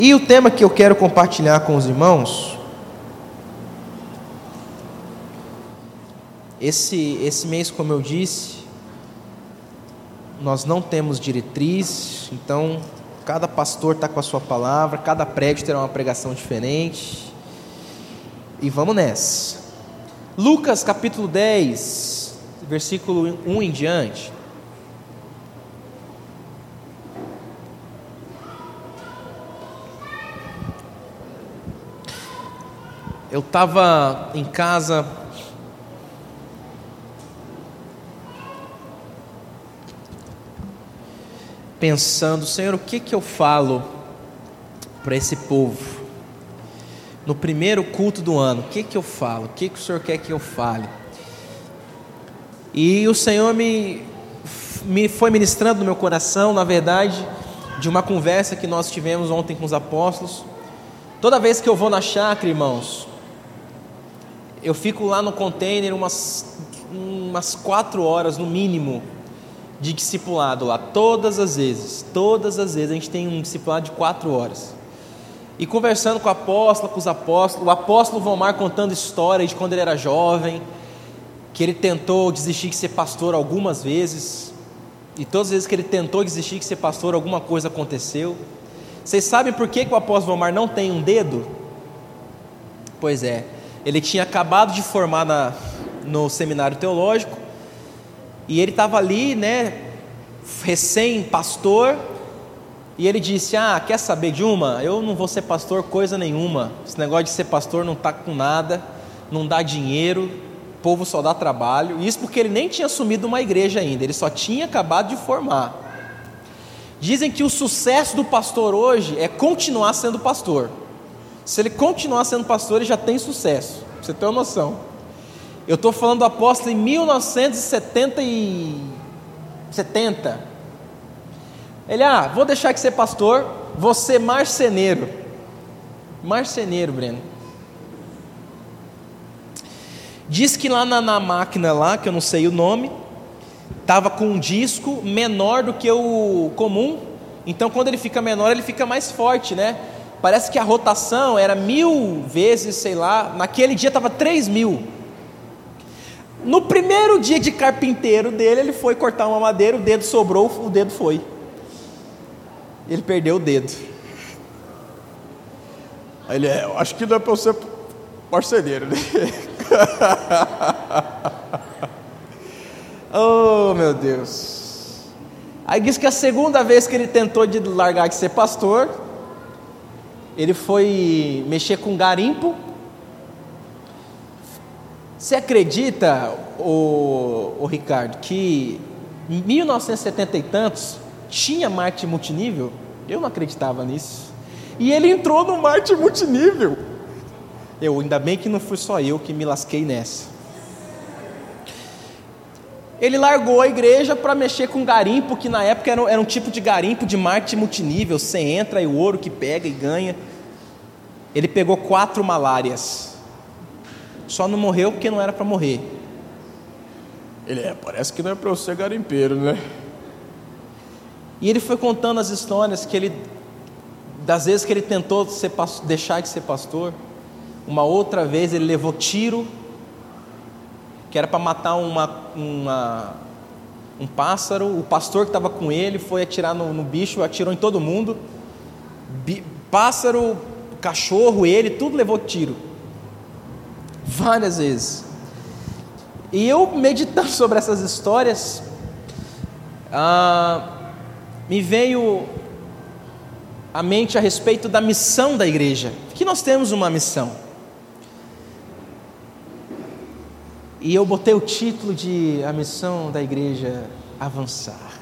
E o tema que eu quero compartilhar com os irmãos, esse mês, como eu disse, nós não temos diretriz, então cada pastor está com a sua palavra, cada prédio terá uma pregação diferente, e vamos nessa. Lucas capítulo 10, versículo 1 em diante. Eu estava em casa pensando, Senhor, o que eu falo para esse povo no primeiro culto do ano? O que eu falo? O que o Senhor quer que eu fale? E o Senhor me foi ministrando no meu coração, na verdade, de uma conversa que nós tivemos ontem com os apóstolos. Toda vez que eu vou na chácara, irmãos, eu fico lá no container umas 4 horas no mínimo de discipulado lá, todas as vezes a gente tem um discipulado de 4 horas, e conversando com o apóstolo, com os apóstolos, o apóstolo Vomar contando história de quando ele era jovem, que ele tentou desistir de ser pastor algumas vezes, e todas as vezes que ele tentou desistir de ser pastor, alguma coisa aconteceu. Vocês sabem por que o apóstolo Vomar não tem um dedo? Pois é, ele tinha acabado de formar no seminário teológico, e ele estava ali, recém-pastor, e ele disse, quer saber de uma? Eu não vou ser pastor coisa nenhuma, esse negócio de ser pastor não está com nada, não dá dinheiro, o povo só dá trabalho. Isso porque ele nem tinha assumido uma igreja ainda, ele só tinha acabado de formar. Dizem que o sucesso do pastor hoje é continuar sendo pastor. Se ele continuar sendo pastor, ele já tem sucesso, pra você ter uma noção. Eu estou falando do apóstolo em 1970. Ele, vou deixar de ser pastor, vou ser marceneiro. Marceneiro, Breno. Diz que lá na máquina lá, que eu não sei o nome, estava com um disco menor do que o comum. Então quando ele fica menor, ele fica mais forte, né? Parece que a rotação era 1000 vezes, sei lá, naquele dia estava 3000. No primeiro dia de carpinteiro dele, ele foi cortar uma madeira, o dedo sobrou, o dedo foi. Ele perdeu o dedo. Aí ele, eu acho que não é para eu ser marceneiro, né? Oh, meu Deus. Aí diz que a segunda vez que ele tentou de largar de ser pastor, ele foi mexer com garimpo. Você acredita, o Ricardo, que em 1970 e tantos tinha Marte multinível? Eu não acreditava nisso. E ele entrou no Marte multinível. Ainda bem que não fui só eu que me lasquei nessa. Ele largou a igreja para mexer com garimpo, que na época era um tipo de garimpo de Marte multinível. Você entra e o ouro que pega e ganha. Ele pegou 4 malárias. Só não morreu porque não era para morrer. Ele, parece que não é para eu ser garimpeiro, né? E ele foi contando as histórias das vezes que ele tentou deixar de ser pastor. Uma outra vez ele levou tiro, que era para matar um pássaro. O pastor que estava com ele foi atirar no bicho, atirou em todo mundo. Pássaro, cachorro, ele, tudo levou tiro. Várias vezes. E eu, meditando sobre essas histórias, me veio à mente a respeito da missão da igreja, que nós temos uma missão. E eu botei o título de a missão da igreja avançar.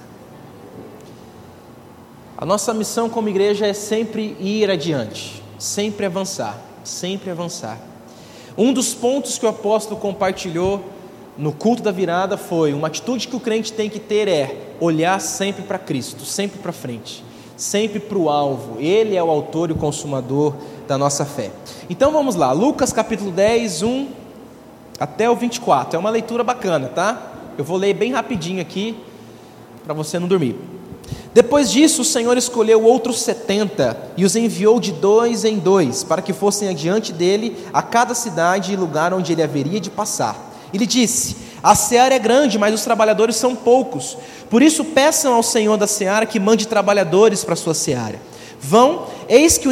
A nossa missão como igreja é sempre ir adiante, sempre avançar, sempre avançar. Um dos pontos que o apóstolo compartilhou no culto da virada foi: uma atitude que o crente tem que ter é olhar sempre para Cristo, sempre para frente, sempre para o alvo. Ele é o autor e o consumador da nossa fé. Então vamos lá, Lucas capítulo 10, 1 até o 24, é uma leitura bacana, tá? Eu vou ler bem rapidinho aqui, para você não dormir. Depois disso, o Senhor escolheu outros 70 e os enviou de 2 em 2, para que fossem adiante dele a cada cidade e lugar onde ele haveria de passar. Ele disse: a seara é grande, mas os trabalhadores são poucos. Por isso peçam ao Senhor da seara que mande trabalhadores para a sua seara. Vão, eis que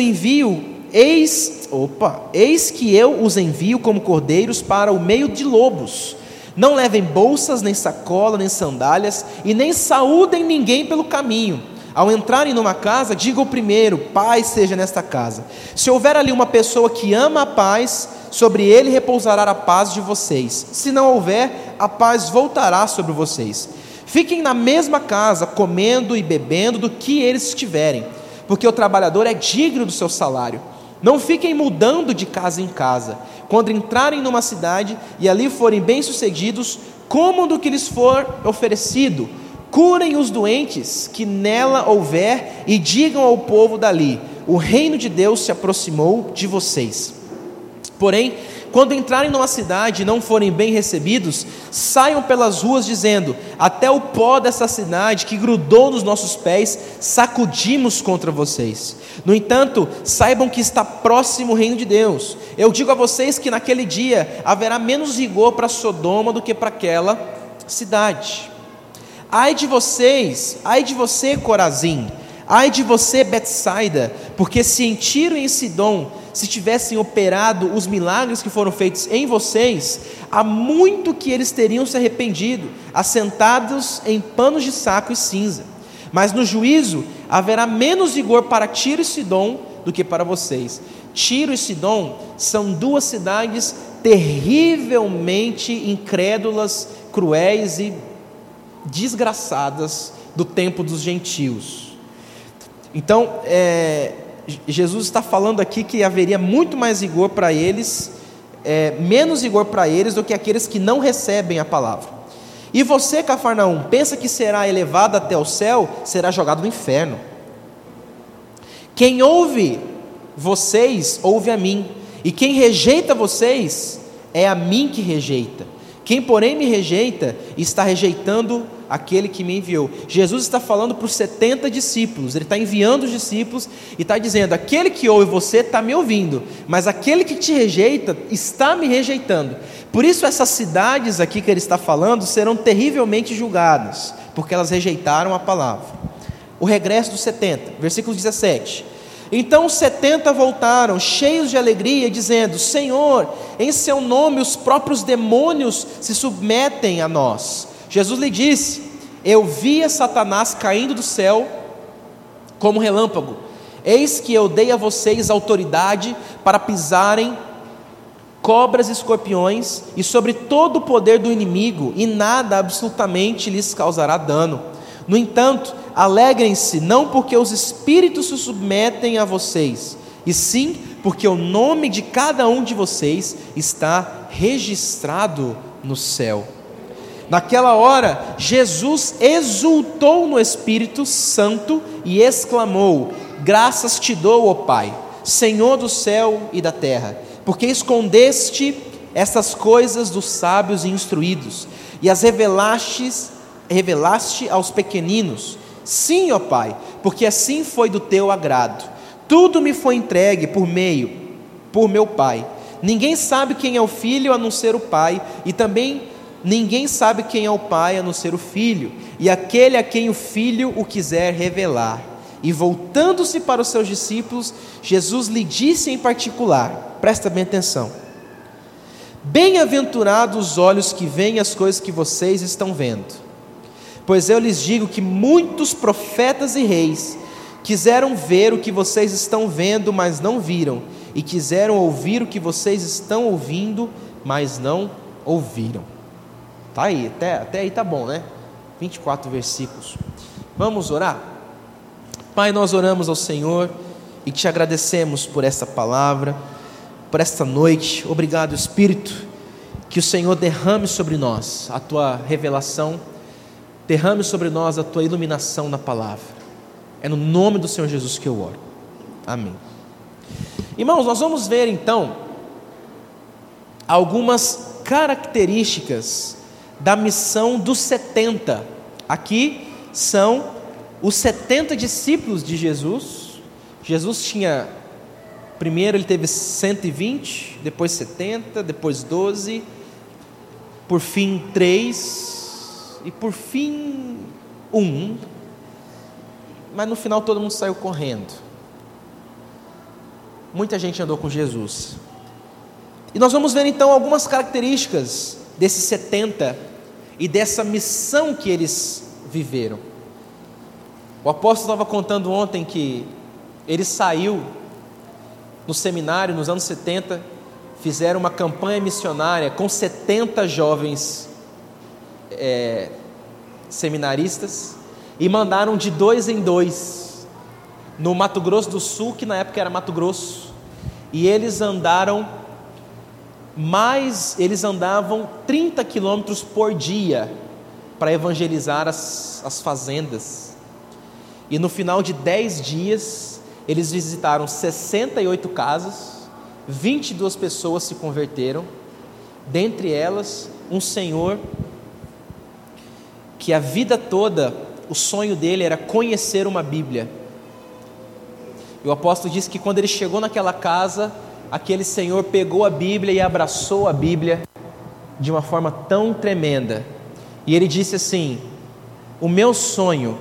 eu os envio como cordeiros para o meio de lobos. Não levem bolsas, nem sacola, nem sandálias, e nem saúdem ninguém pelo caminho. Ao entrarem numa casa, digam primeiro: paz seja nesta casa. Se houver ali uma pessoa que ama a paz, sobre ele repousará a paz de vocês. Se não houver, a paz voltará sobre vocês. Fiquem na mesma casa, comendo e bebendo do que eles tiverem, porque o trabalhador é digno do seu salário. Não fiquem mudando de casa em casa. Quando entrarem numa cidade e ali forem bem-sucedidos, comam do que lhes for oferecido. Curem os doentes que nela houver e digam ao povo dali: o reino de Deus se aproximou de vocês. Porém, quando entrarem numa cidade e não forem bem recebidos, saiam pelas ruas dizendo: até o pó dessa cidade que grudou nos nossos pés sacudimos contra vocês. No entanto, saibam que está próximo o reino de Deus. Eu digo a vocês que naquele dia haverá menos rigor para Sodoma do que para aquela cidade. Ai de vocês, ai de você, Corazim, ai de você, Betsaida, porque se em Tiro e em Sidom se tivessem operado os milagres que foram feitos em vocês, há muito que eles teriam se arrependido, assentados em panos de saco e cinza. Mas no juízo haverá menos rigor para Tiro e Sidom do que para vocês. Tiro e Sidom são duas cidades terrivelmente incrédulas, cruéis e desgraçadas do tempo dos gentios. Então, Jesus está falando aqui que haveria muito mais rigor para eles, menos rigor para eles do que aqueles que não recebem a palavra. E você, Cafarnaum, pensa que será elevado até o céu, será jogado no inferno. Quem ouve vocês, ouve a mim, e quem rejeita vocês, é a mim que rejeita. Quem porém me rejeita, está rejeitando aquele que me enviou. Jesus está falando para os 70 discípulos, ele está enviando os discípulos e está dizendo: aquele que ouve você está me ouvindo, mas aquele que te rejeita está me rejeitando. Por isso essas cidades aqui que ele está falando serão terrivelmente julgadas, porque elas rejeitaram a palavra. O regresso dos 70, versículo 17. Então os 70 voltaram, cheios de alegria, dizendo: Senhor, em seu nome os próprios demônios se submetem a nós. Jesus lhe disse: eu via Satanás caindo do céu como relâmpago. Eis que eu dei a vocês autoridade para pisarem cobras e escorpiões e sobre todo o poder do inimigo, e nada absolutamente lhes causará dano. No entanto, alegrem-se, não porque os espíritos se submetem a vocês, e sim porque o nome de cada um de vocês está registrado no céu. Naquela hora, Jesus exultou no Espírito Santo e exclamou: graças te dou, ó Pai, Senhor do céu e da terra, porque escondeste essas coisas dos sábios e instruídos, e as revelaste aos pequeninos. Sim, ó Pai, porque assim foi do teu agrado. Tudo me foi entregue por meu Pai. Ninguém sabe quem é o Filho a não ser o Pai, e também ninguém sabe quem é o Pai a não ser o Filho, e aquele a quem o Filho o quiser revelar. E voltando-se para os seus discípulos, Jesus lhe disse em particular, presta bem atenção: bem-aventurados os olhos que veem as coisas que vocês estão vendo. Pois eu lhes digo que muitos profetas e reis quiseram ver o que vocês estão vendo, mas não viram, e quiseram ouvir o que vocês estão ouvindo, mas não ouviram. Tá aí, até aí tá bom, né? 24 versículos. Vamos orar? Pai, nós oramos ao Senhor e te agradecemos por essa palavra, por esta noite. Obrigado, Espírito, que o Senhor derrame sobre nós a tua revelação, derrame sobre nós a tua iluminação na palavra. É no nome do Senhor Jesus que eu oro. Amém. Irmãos, nós vamos ver então algumas características da missão dos 70. Aqui são os 70 discípulos de Jesus. Jesus tinha, primeiro ele teve 120, depois 70, depois 12, por fim 3, e por fim 1, mas no final todo mundo saiu correndo. Muita gente andou com Jesus. E nós vamos ver então algumas características desses 70 e dessa missão que eles viveram. O apóstolo estava contando ontem que ele saiu no seminário nos anos 70, fizeram uma campanha missionária com 70 jovens seminaristas e mandaram de 2 em 2 no Mato Grosso do Sul, que na época era Mato Grosso, e eles andavam 30 quilômetros por dia para evangelizar as fazendas. E no final de 10 dias eles visitaram 68 casas, 22 pessoas se converteram, dentre elas um senhor que a vida toda o sonho dele era conhecer uma Bíblia. E o apóstolo disse que quando ele chegou naquela casa, aquele senhor pegou a Bíblia e abraçou a Bíblia de uma forma tão tremenda, e ele disse assim: o meu sonho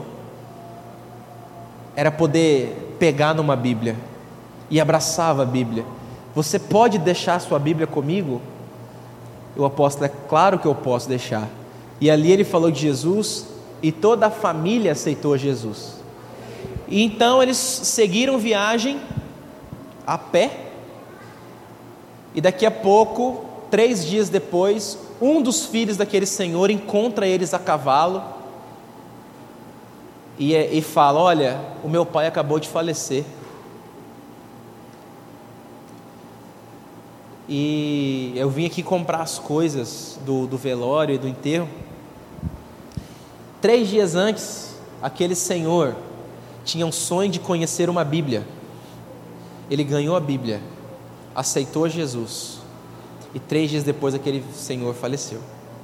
era poder pegar numa Bíblia, e abraçava a Bíblia. Você pode deixar sua Bíblia comigo? O apóstolo: é claro que eu posso deixar. E ali ele falou de Jesus, e toda a família aceitou Jesus. E então eles seguiram viagem a pé, e daqui a pouco, 3 dias depois, um dos filhos daquele senhor encontra eles a cavalo e fala: olha, o meu pai acabou de falecer, e eu vim aqui comprar as coisas do velório e do enterro. 3 dias antes, aquele senhor tinha um sonho de conhecer uma Bíblia. Ele ganhou a Bíblia, aceitou Jesus, e 3 dias depois aquele senhor faleceu.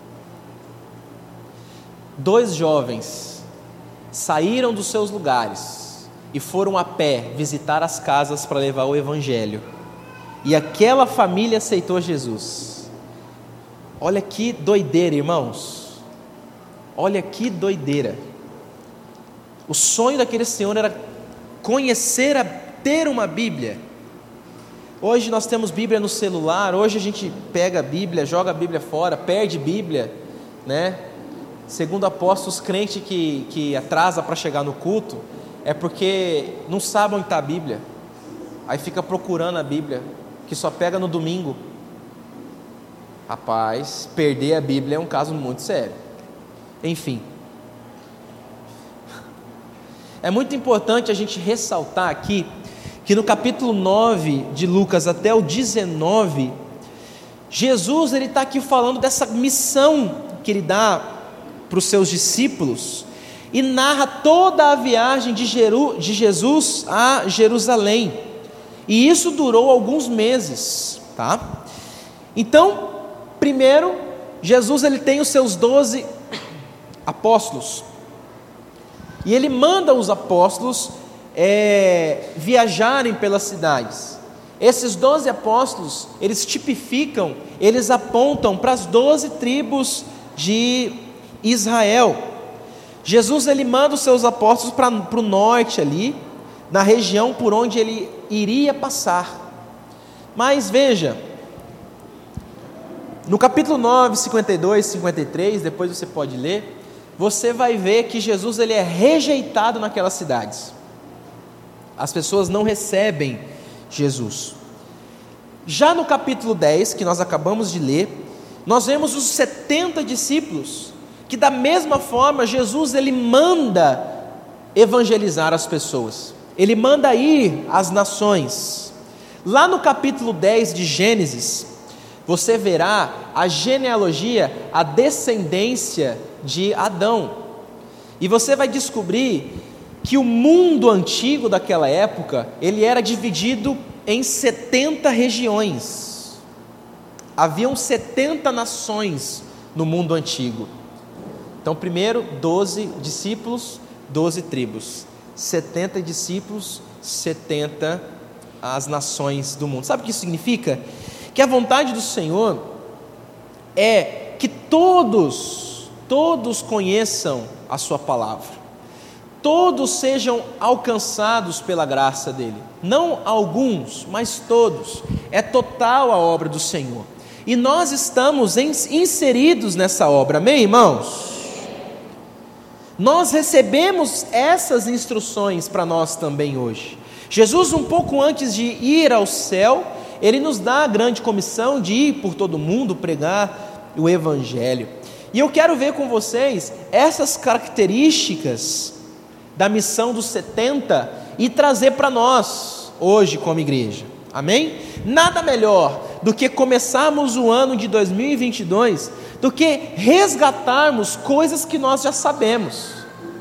2 jovens saíram dos seus lugares e foram a pé visitar as casas para levar o evangelho, e aquela família aceitou Jesus. Olha que doideira, irmãos, olha que doideira. O sonho daquele senhor era conhecer, ter uma Bíblia. Hoje nós temos Bíblia no celular, hoje a gente pega a Bíblia, joga a Bíblia fora, perde Bíblia, né? Segundo apóstolos, crente que atrasa para chegar no culto é porque não sabe onde está a Bíblia, aí fica procurando a Bíblia, que só pega no domingo. Rapaz, perder a Bíblia é um caso muito sério. Enfim, é muito importante a gente ressaltar aqui que no capítulo 9 de Lucas até o 19, Jesus ele está aqui falando dessa missão que ele dá para os seus discípulos, e narra toda a viagem de Jesus a Jerusalém, e isso durou alguns meses, tá? Então, primeiro, Jesus ele tem os seus 12 apóstolos, e ele manda os apóstolos viajarem pelas cidades. Esses 12 apóstolos, eles tipificam, eles apontam para as 12 tribos de Israel. Jesus ele manda os seus apóstolos para o norte ali, na região por onde ele iria passar. Mas veja, no capítulo 9, 52, 53, depois você pode ler, você vai ver que Jesus ele é rejeitado naquelas cidades. As pessoas não recebem Jesus. Já no capítulo 10, que nós acabamos de ler, nós vemos os 70 discípulos, que da mesma forma Jesus ele manda evangelizar as pessoas, ele manda ir às nações. Lá no capítulo 10 de Gênesis, você verá a genealogia, a descendência de Adão, e você vai descobrir que o mundo antigo daquela época, ele era dividido em 70 regiões. Haviam 70 nações no mundo antigo. Então primeiro 12 discípulos, 12 tribos, 70 discípulos, 70 as nações do mundo. Sabe o que isso significa? Que a vontade do Senhor é que todos conheçam a sua palavra, todos sejam alcançados pela graça dele, não alguns, mas todos. É total a obra do Senhor, e nós estamos inseridos nessa obra, amém, irmãos? Nós recebemos essas instruções para nós também hoje. Jesus, um pouco antes de ir ao céu, ele nos dá a grande comissão de ir por todo mundo pregar o Evangelho. E eu quero ver com vocês essas características da missão dos 70 e trazer para nós hoje como igreja, amém? Nada melhor do que começarmos o ano de 2022 do que resgatarmos coisas que nós já sabemos,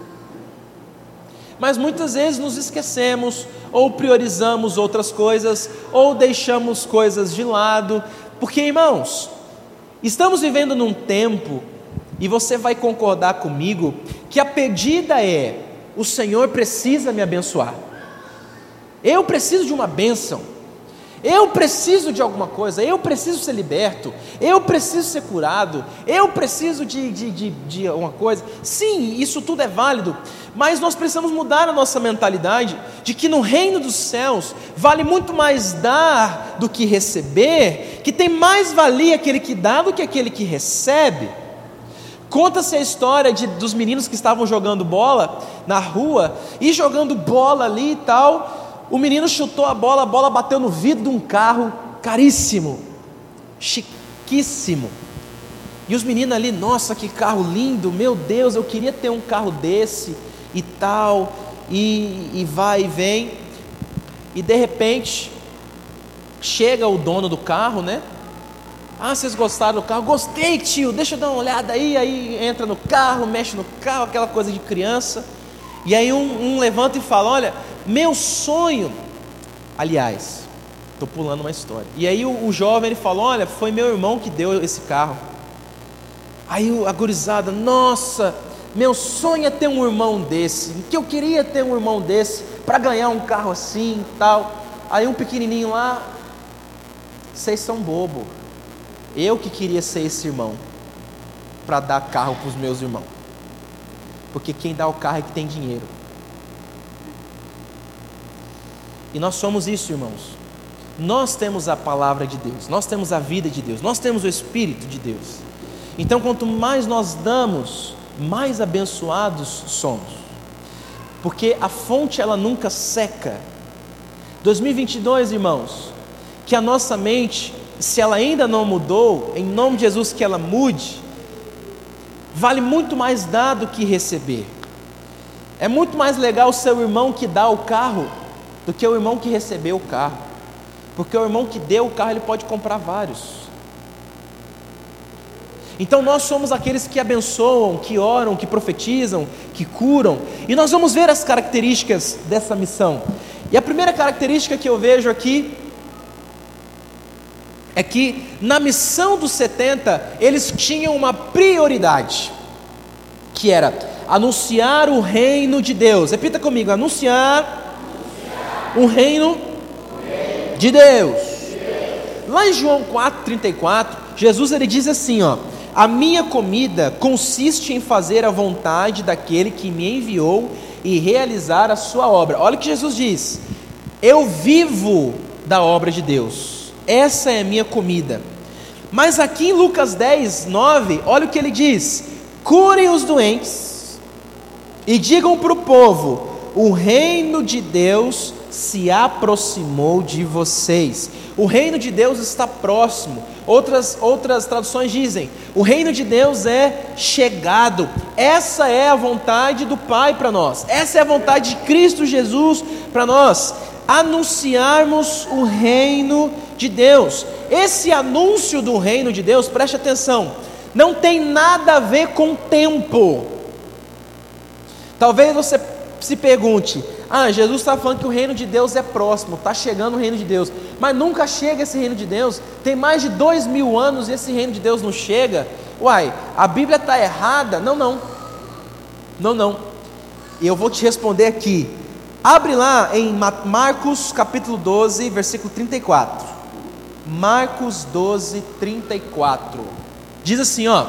mas muitas vezes nos esquecemos, ou priorizamos outras coisas, ou deixamos coisas de lado, porque, irmãos, estamos vivendo num tempo, e você vai concordar comigo, que a pedida é: o Senhor precisa me abençoar, eu preciso de uma bênção, eu preciso de alguma coisa, eu preciso ser liberto, eu preciso ser curado, eu preciso de alguma coisa. Sim, isso tudo é válido, mas nós precisamos mudar a nossa mentalidade de que no reino dos céus vale muito mais dar do que receber, que tem mais valia aquele que dá do que aquele que recebe. Conta-se a história dos meninos que estavam jogando bola na rua, e jogando bola ali e tal. O menino chutou a bola bateu no vidro de um carro caríssimo, chiquíssimo. E os meninos ali: nossa, que carro lindo, meu Deus, eu queria ter um carro desse e tal. E vai e vem. E de repente, chega o dono do carro, né? Ah, vocês gostaram do carro? Gostei, tio, deixa eu dar uma olhada aí. Aí entra no carro, mexe no carro, aquela coisa de criança. E aí um levanta e fala: olha, meu sonho, aliás, estou pulando uma história. E aí o jovem, ele falou: olha, foi meu irmão que deu esse carro. Aí a gurizada: nossa, meu sonho é ter um irmão desse, que eu queria ter um irmão desse, para ganhar um carro assim e tal. Aí um pequenininho lá: vocês são bobo, eu que queria ser esse irmão, para dar carro para os meus irmãos, porque quem dá o carro é que tem dinheiro. E nós somos isso, irmãos. Nós temos a palavra de Deus, nós temos a vida de Deus, nós temos o Espírito de Deus. Então, quanto mais nós damos, mais abençoados somos, porque a fonte, ela nunca seca. 2022, irmãos, que a nossa mente, se ela ainda não mudou, em nome de Jesus que ela mude. Vale muito mais dar do que receber. É muito mais legal o seu irmão que dá o carro do que o irmão que recebeu o carro, porque o irmão que deu o carro, ele pode comprar vários. Então nós somos aqueles que abençoam, que oram, que profetizam, que curam. E nós vamos ver as características dessa missão. E a primeira característica que eu vejo aqui é que na missão dos 70 eles tinham uma prioridade, que era anunciar o reino de Deus. Repita comigo: anunciar o reino de Deus. Lá em João 4,34, Jesus, ele diz assim, ó: a minha comida consiste em fazer a vontade daquele que me enviou e realizar a sua obra. Olha o que Jesus diz: eu vivo da obra de Deus, essa é a minha comida. Mas aqui em Lucas 10:9, olha o que ele diz: curem os doentes e digam para o povo: o reino de Deus se aproximou de vocês. O reino de Deus está próximo. Outras traduções dizem: o reino de Deus é chegado. Essa é a vontade do Pai para nós, essa é a vontade de Cristo Jesus para nós, anunciarmos o reino de Deus. Esse anúncio do reino de Deus, preste atenção, não tem nada a ver com tempo. Talvez você se pergunte: Jesus está falando que o reino de Deus é próximo, está chegando o reino de Deus, mas nunca chega esse reino de Deus, tem mais de 2000 anos e esse reino de Deus não chega. A Bíblia está errada? Não. E eu vou te responder aqui. Abre lá em Marcos capítulo 12, versículo 34. Marcos 12, 34. Diz assim, ó: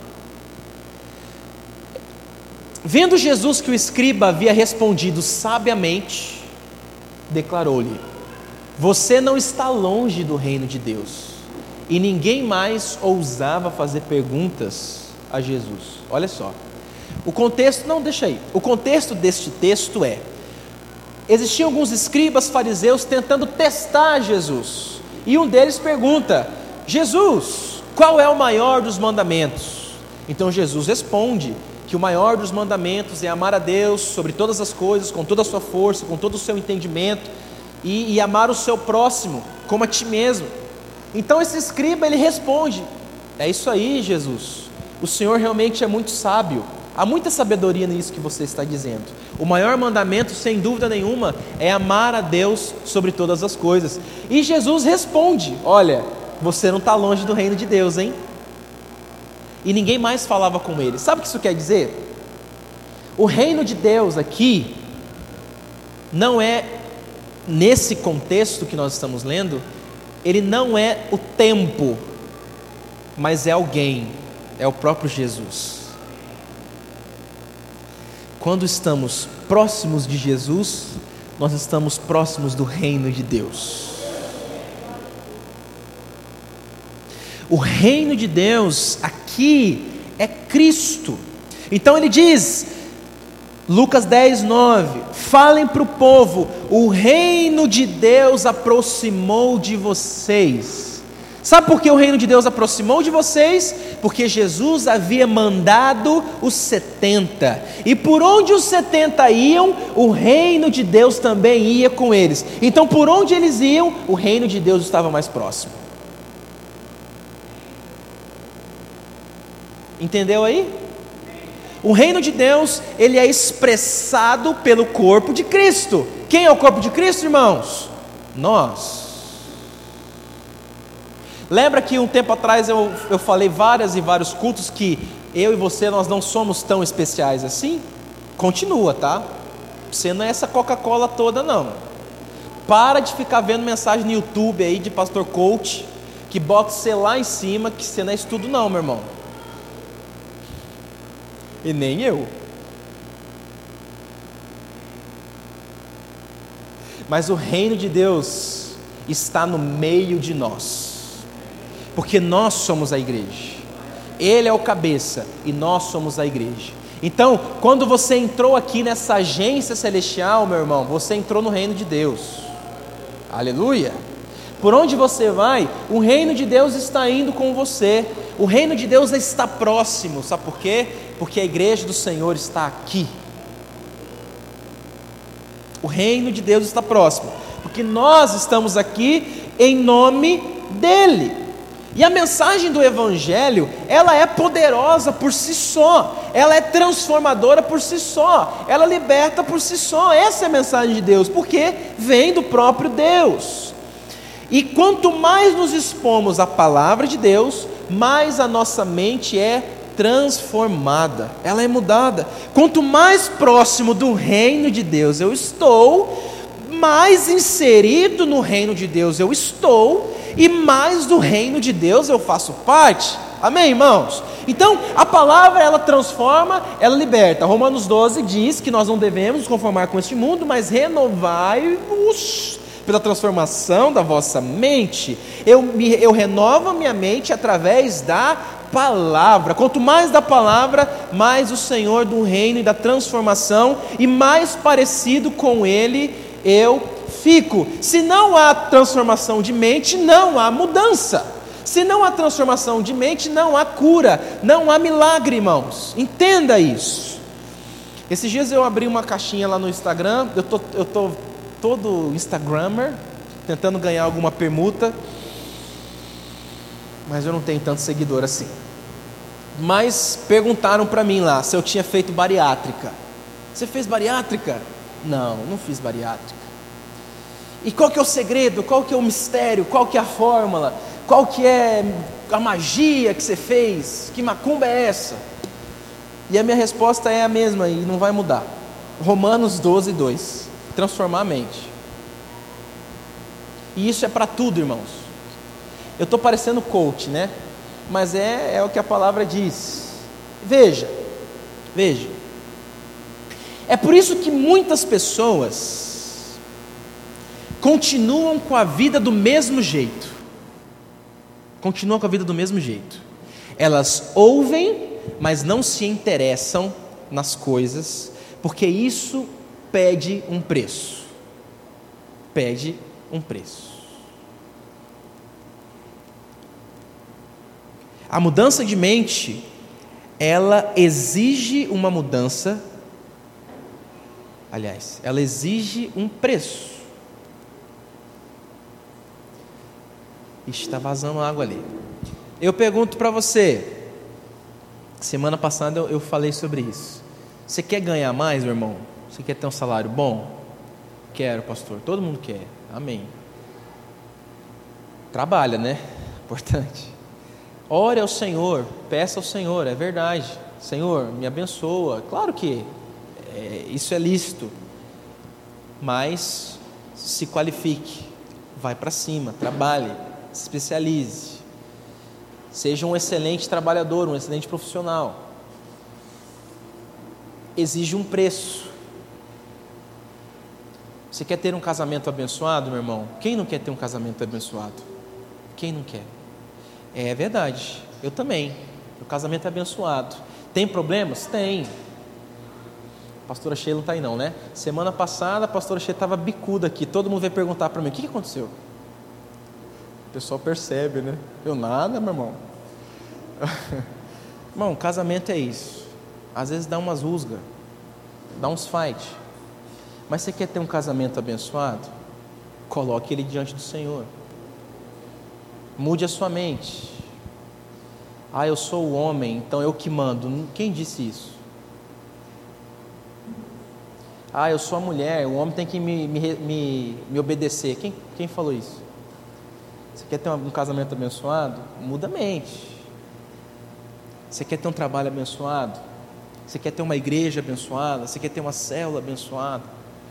vendo Jesus que o escriba havia respondido sabiamente, declarou-lhe: você não está longe do reino de Deus. E ninguém mais ousava fazer perguntas a Jesus. Olha só, o contexto, não, deixa aí. O contexto deste texto é: existiam alguns escribas fariseus tentando testar Jesus. E um deles pergunta: Jesus, qual é o maior dos mandamentos? Então Jesus responde que o maior dos mandamentos é amar a Deus sobre todas as coisas, com toda a sua força, com todo o seu entendimento, e amar o seu próximo como a ti mesmo. Então esse escriba, ele responde: é isso aí, Jesus, o Senhor realmente é muito sábio, há muita sabedoria nisso que você está dizendo. O maior mandamento, sem dúvida nenhuma, é amar a Deus sobre todas as coisas. E Jesus responde: olha, você não está longe do reino de Deus, hein? E ninguém mais falava com ele. Sabe o que isso quer dizer? O reino de Deus aqui não é, nesse contexto que nós estamos lendo, ele não é o tempo, mas é alguém, é o próprio Jesus. Quando estamos próximos de Jesus, nós estamos próximos do reino de Deus. O reino de Deus aqui é Cristo. Então ele diz, Lucas 10, 9: falem para o povo, o reino de Deus aproximou de vocês. Sabe por que o reino de Deus aproximou de vocês? Porque Jesus havia mandado os 70, e por onde os 70 iam, o reino de Deus também ia com eles. Então por onde eles iam, o reino de Deus estava mais próximo. Entendeu aí? O reino de Deus, ele é expressado pelo corpo de Cristo. Quem é o corpo de Cristo, irmãos? Nós. Lembra que um tempo atrás eu falei vários e vários cultos que eu e você, nós não somos tão especiais assim? Continua, tá? Você não é essa Coca-Cola toda, não. Para de ficar vendo mensagem no YouTube aí de pastor coach, que bota você lá em cima, que você não é estudo não, meu irmão. E nem eu. Mas o reino de Deus está no meio de nós, porque nós somos a igreja. Ele é o cabeça e nós somos a igreja. Então, quando você entrou aqui nessa agência celestial, meu irmão, você entrou no reino de Deus. Aleluia! Por onde você vai, o reino de Deus está indo com você. O reino de Deus está próximo. Sabe por quê? Porque a igreja do Senhor está aqui. O reino de Deus está próximo, porque nós estamos aqui em nome dEle. E a mensagem do Evangelho, ela é poderosa por si só, ela é transformadora por si só, ela liberta por si só. Essa é a mensagem de Deus, porque vem do próprio Deus. E quanto mais nos expomos à palavra de Deus, mais a nossa mente é transformada, ela é mudada. Quanto mais próximo do reino de Deus eu estou, mais inserido no reino de Deus eu estou, e mais do reino de Deus eu faço parte. Amém, irmãos? Então a palavra, ela transforma, ela liberta. Romanos 12 diz que nós não devemos nos conformar com este mundo, mas renovai-vos pela transformação da vossa mente. Eu renovo a minha mente através da palavra. Quanto mais da palavra, mais o Senhor do reino e da transformação, e mais parecido com Ele eu fico. Se não há transformação de mente, não há mudança. Se não há transformação de mente, não há cura, não há milagre, irmãos. Entenda isso. Esses dias eu abri uma caixinha lá no Instagram. Eu tô todo Instagrammer, tentando ganhar alguma permuta, mas eu não tenho tanto seguidor assim. Mas perguntaram para mim lá se eu tinha feito bariátrica. Você fez bariátrica? Não, não fiz bariátrica. E qual que é o segredo? Qual que é o mistério? Qual que é a fórmula? Qual que é a magia que você fez? Que macumba é essa? E a minha resposta é a mesma e não vai mudar. Romanos 12, 2. Transformar a mente. E isso é para tudo, irmãos. Eu estou parecendo coach, né? Mas é o que a palavra diz. Veja. É por isso que muitas pessoas continuam com a vida do mesmo jeito. Elas ouvem, mas não se interessam nas coisas, porque isso pede um preço. A mudança de mente, ela exige uma mudança, ela exige um preço. Está vazando água ali. Eu pergunto para você, semana passada eu falei sobre isso. Você quer ganhar mais, meu irmão? Você quer ter um salário bom? Quero, pastor. Todo mundo quer. Amém. Trabalha, né? Importante. Ore ao Senhor, peça ao Senhor, é verdade. Senhor, me abençoa. Claro que isso é lícito. Mas se qualifique. Vai para cima, trabalhe, se especialize. Seja um excelente trabalhador, um excelente profissional. Exige um preço. Você quer ter um casamento abençoado, meu irmão? Quem não quer ter um casamento abençoado? Quem não quer? É verdade, eu também. O casamento é abençoado. Tem problemas? Tem. A pastora Sheila não está aí não, né? Semana passada a pastora Sheila estava bicuda aqui. Todo mundo veio perguntar para mim, o que aconteceu? O pessoal percebe, né? Eu nada, meu irmão. Irmão, casamento é isso. Às vezes dá umas rusgas, dá uns fight. Mas você quer ter um casamento abençoado? Coloque ele diante do Senhor. Mude a sua mente. Eu sou o homem, então eu que mando. Quem disse isso? Eu sou a mulher, o homem tem que me obedecer. Quem falou isso? Você quer ter um casamento abençoado? Muda a mente. Você quer ter um trabalho abençoado? Você quer ter uma igreja abençoada? Você quer ter uma célula abençoada?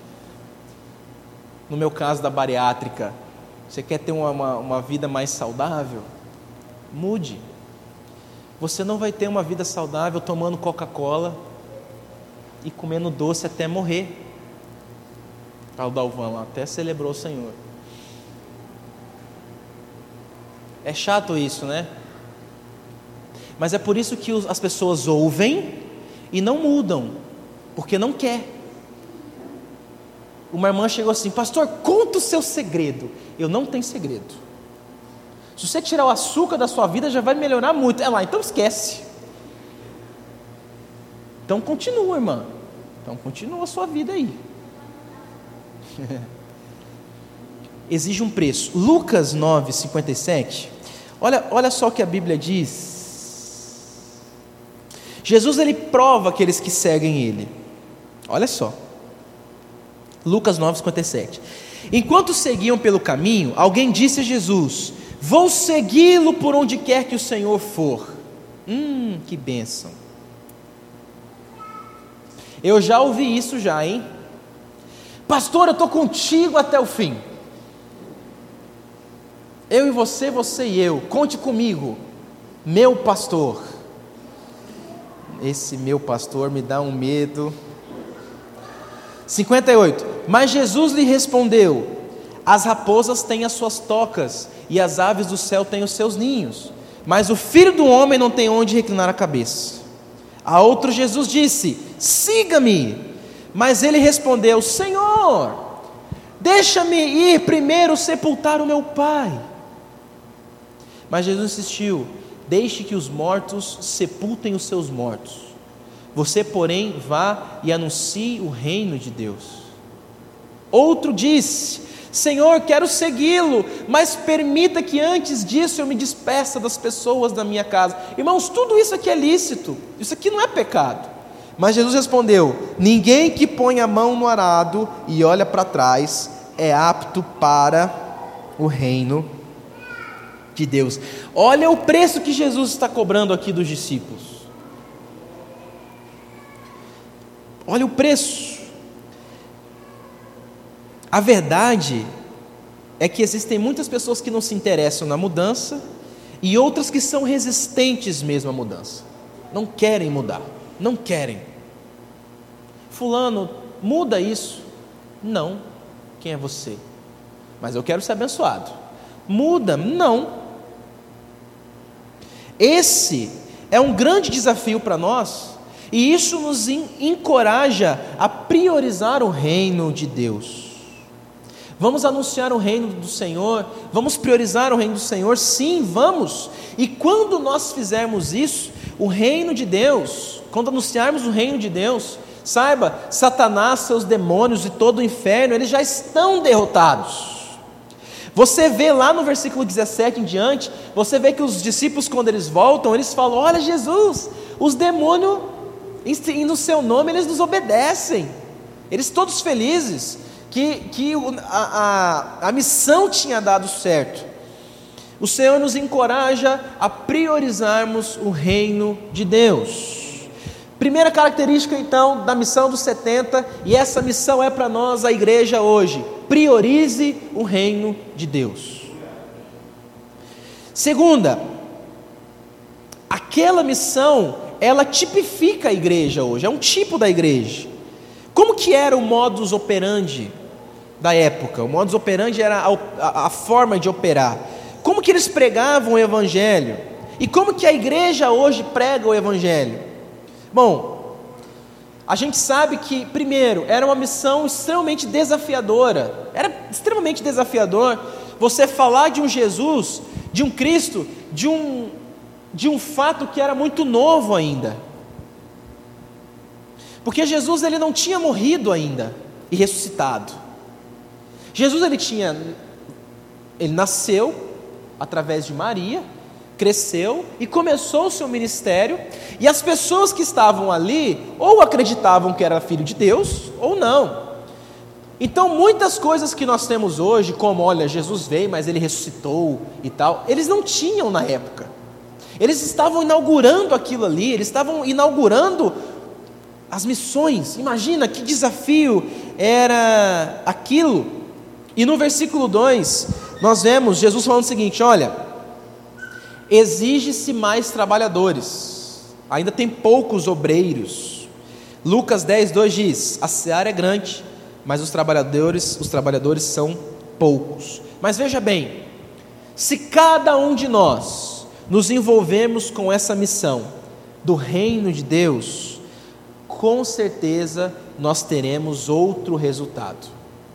No meu caso da bariátrica, você quer ter uma vida mais saudável? Mude. Você não vai ter uma vida saudável tomando Coca-Cola e comendo doce até morrer. O Dalvan lá até celebrou o Senhor. É chato isso, né? Mas é por isso que as pessoas ouvem e não mudam, porque não quer. Uma irmã chegou assim: pastor, conta o seu segredo. Eu não tenho segredo. Se você tirar o açúcar da sua vida, já vai melhorar muito. Então esquece. Então continua, irmã. Então continua a sua vida aí. Exige um preço. Lucas 9:57. Olha só o que a Bíblia diz. Jesus, ele prova aqueles que seguem ele. Olha só. Lucas 9:57. Enquanto seguiam pelo caminho, alguém disse a Jesus: vou segui-lo por onde quer que o Senhor for. Que bênção. Eu já ouvi isso já, hein? Pastor, eu estou contigo até o fim. Eu e você, você e eu. Conte comigo, meu pastor. Esse meu pastor me dá um medo. 58. Mas Jesus lhe respondeu: as raposas têm as suas tocas, e as aves do céu têm os seus ninhos, mas o Filho do homem não tem onde reclinar a cabeça. A outro Jesus disse: siga-me. Mas ele respondeu: Senhor, deixa-me ir primeiro sepultar o meu pai. Mas Jesus insistiu: deixe que os mortos sepultem os seus mortos. Você, porém, vá e anuncie o reino de Deus. Outro disse: Senhor, quero segui-lo, mas permita que antes disso eu me despeça das pessoas da minha casa. Irmãos, tudo isso aqui é lícito, isso aqui não é pecado. Mas Jesus respondeu: ninguém que põe a mão no arado e olha para trás é apto para o reino de Deus. Olha o preço que Jesus está cobrando aqui dos discípulos. Olha o preço. A verdade é que existem muitas pessoas que não se interessam na mudança e outras que são resistentes mesmo à mudança. Não querem mudar, não querem. Fulano, muda isso. Não. Quem é você? Mas eu quero ser abençoado. Muda? Não. Esse é um grande desafio para nós, e isso nos encoraja a priorizar o reino de Deus. Vamos anunciar o reino do Senhor, vamos priorizar o reino do Senhor, sim, vamos. E quando nós fizermos isso, o reino de Deus, quando anunciarmos o reino de Deus, saiba, Satanás, seus demônios e todo o inferno, eles já estão derrotados. Você vê lá no versículo 17 em diante, você vê que os discípulos, quando eles voltam, eles falam: olha Jesus, os demônios, no seu nome, eles nos obedecem. Eles todos felizes, que a missão tinha dado certo. O Senhor nos encoraja a priorizarmos o reino de Deus. Primeira característica então da missão dos 70, e essa missão é para nós, a igreja hoje: priorize o reino de Deus. Segunda, aquela missão, ela tipifica a igreja hoje, é um tipo da igreja. Como que era o modus operandi da época? O modus operandi era a forma de operar. Como que eles pregavam o evangelho? E como que a igreja hoje prega o evangelho? Bom, a gente sabe que, primeiro, era uma missão extremamente desafiadora. Era extremamente desafiador você falar de um Jesus, de um Cristo, de um fato que era muito novo ainda. Porque Jesus, ele não tinha morrido ainda e ressuscitado. Jesus, ele nasceu através de Maria, cresceu e começou o seu ministério, e as pessoas que estavam ali ou acreditavam que era filho de Deus ou não. Então muitas coisas que nós temos hoje, como olha, Jesus veio, mas ele ressuscitou e tal, eles não tinham na época. Eles estavam inaugurando aquilo ali, eles estavam inaugurando as missões. Imagina que desafio era aquilo. E no versículo 2 nós vemos Jesus falando o seguinte: olha, exige-se mais trabalhadores, ainda tem poucos obreiros. Lucas 10:2 diz: a seara é grande, mas os trabalhadores são poucos. Mas veja bem, se cada um de nós nos envolvemos com essa missão do reino de Deus, com certeza nós teremos outro resultado.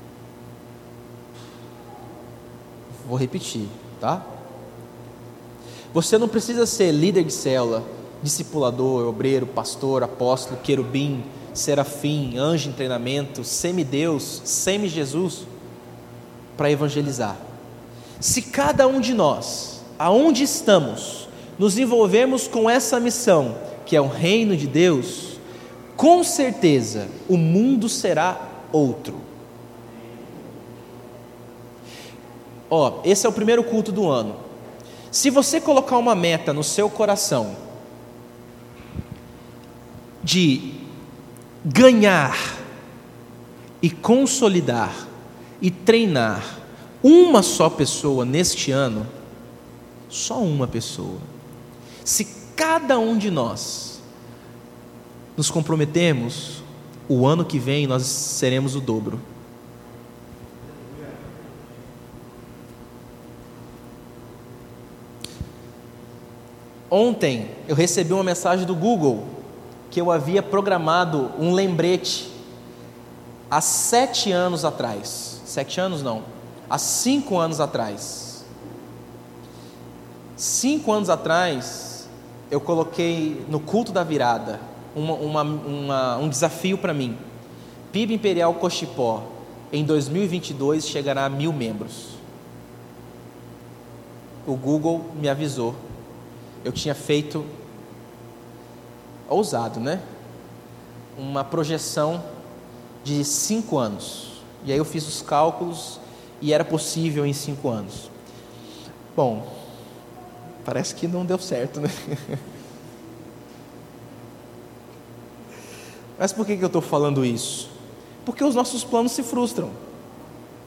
Vou repetir, tá? Você não precisa ser líder de célula, discipulador, obreiro, pastor, apóstolo, querubim, serafim, anjo em treinamento, semideus, semi-Jesus, para evangelizar. Se cada um de nós, aonde estamos, nos envolvermos com essa missão, que é o reino de Deus, com certeza o mundo será outro. Esse é o primeiro culto do ano. Se você colocar uma meta no seu coração de ganhar e consolidar e treinar uma só pessoa neste ano, só uma pessoa, se cada um de nós nos comprometermos, o ano que vem nós seremos o dobro. Ontem eu recebi uma mensagem do Google que eu havia programado um lembrete há 7 anos atrás. 7 anos não, há 5 anos atrás. 5 anos atrás eu coloquei no culto da virada um desafio para mim. PIB Imperial Cochipó em 2022 chegará a 1.000 membros. O Google me avisou. Eu tinha feito, ousado, né? Uma projeção de 5 anos. E aí eu fiz os cálculos e era possível em 5 anos. Bom, parece que não deu certo, né? Mas por que eu estou falando isso? Porque os nossos planos se frustram.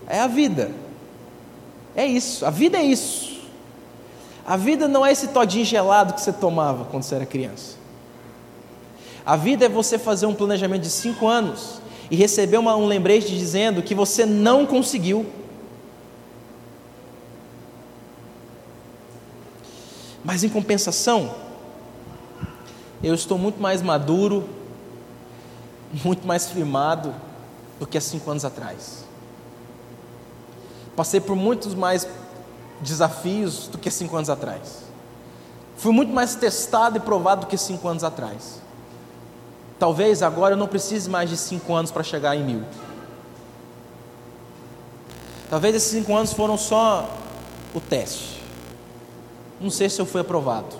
É a vida. É isso, a vida é isso. A vida não é esse todinho gelado que você tomava quando você era criança. A vida é você fazer um planejamento de 5 anos e receber um lembrete dizendo que você não conseguiu. Mas em compensação, eu estou muito mais maduro, muito mais firmado do que há 5 anos atrás. Passei por muitos mais desafios do que 5 anos atrás. Fui muito mais testado e provado do que 5 anos atrás. Talvez agora eu não precise mais de 5 anos para chegar em 1000. Talvez esses 5 anos foram só o teste. Não sei se eu fui aprovado.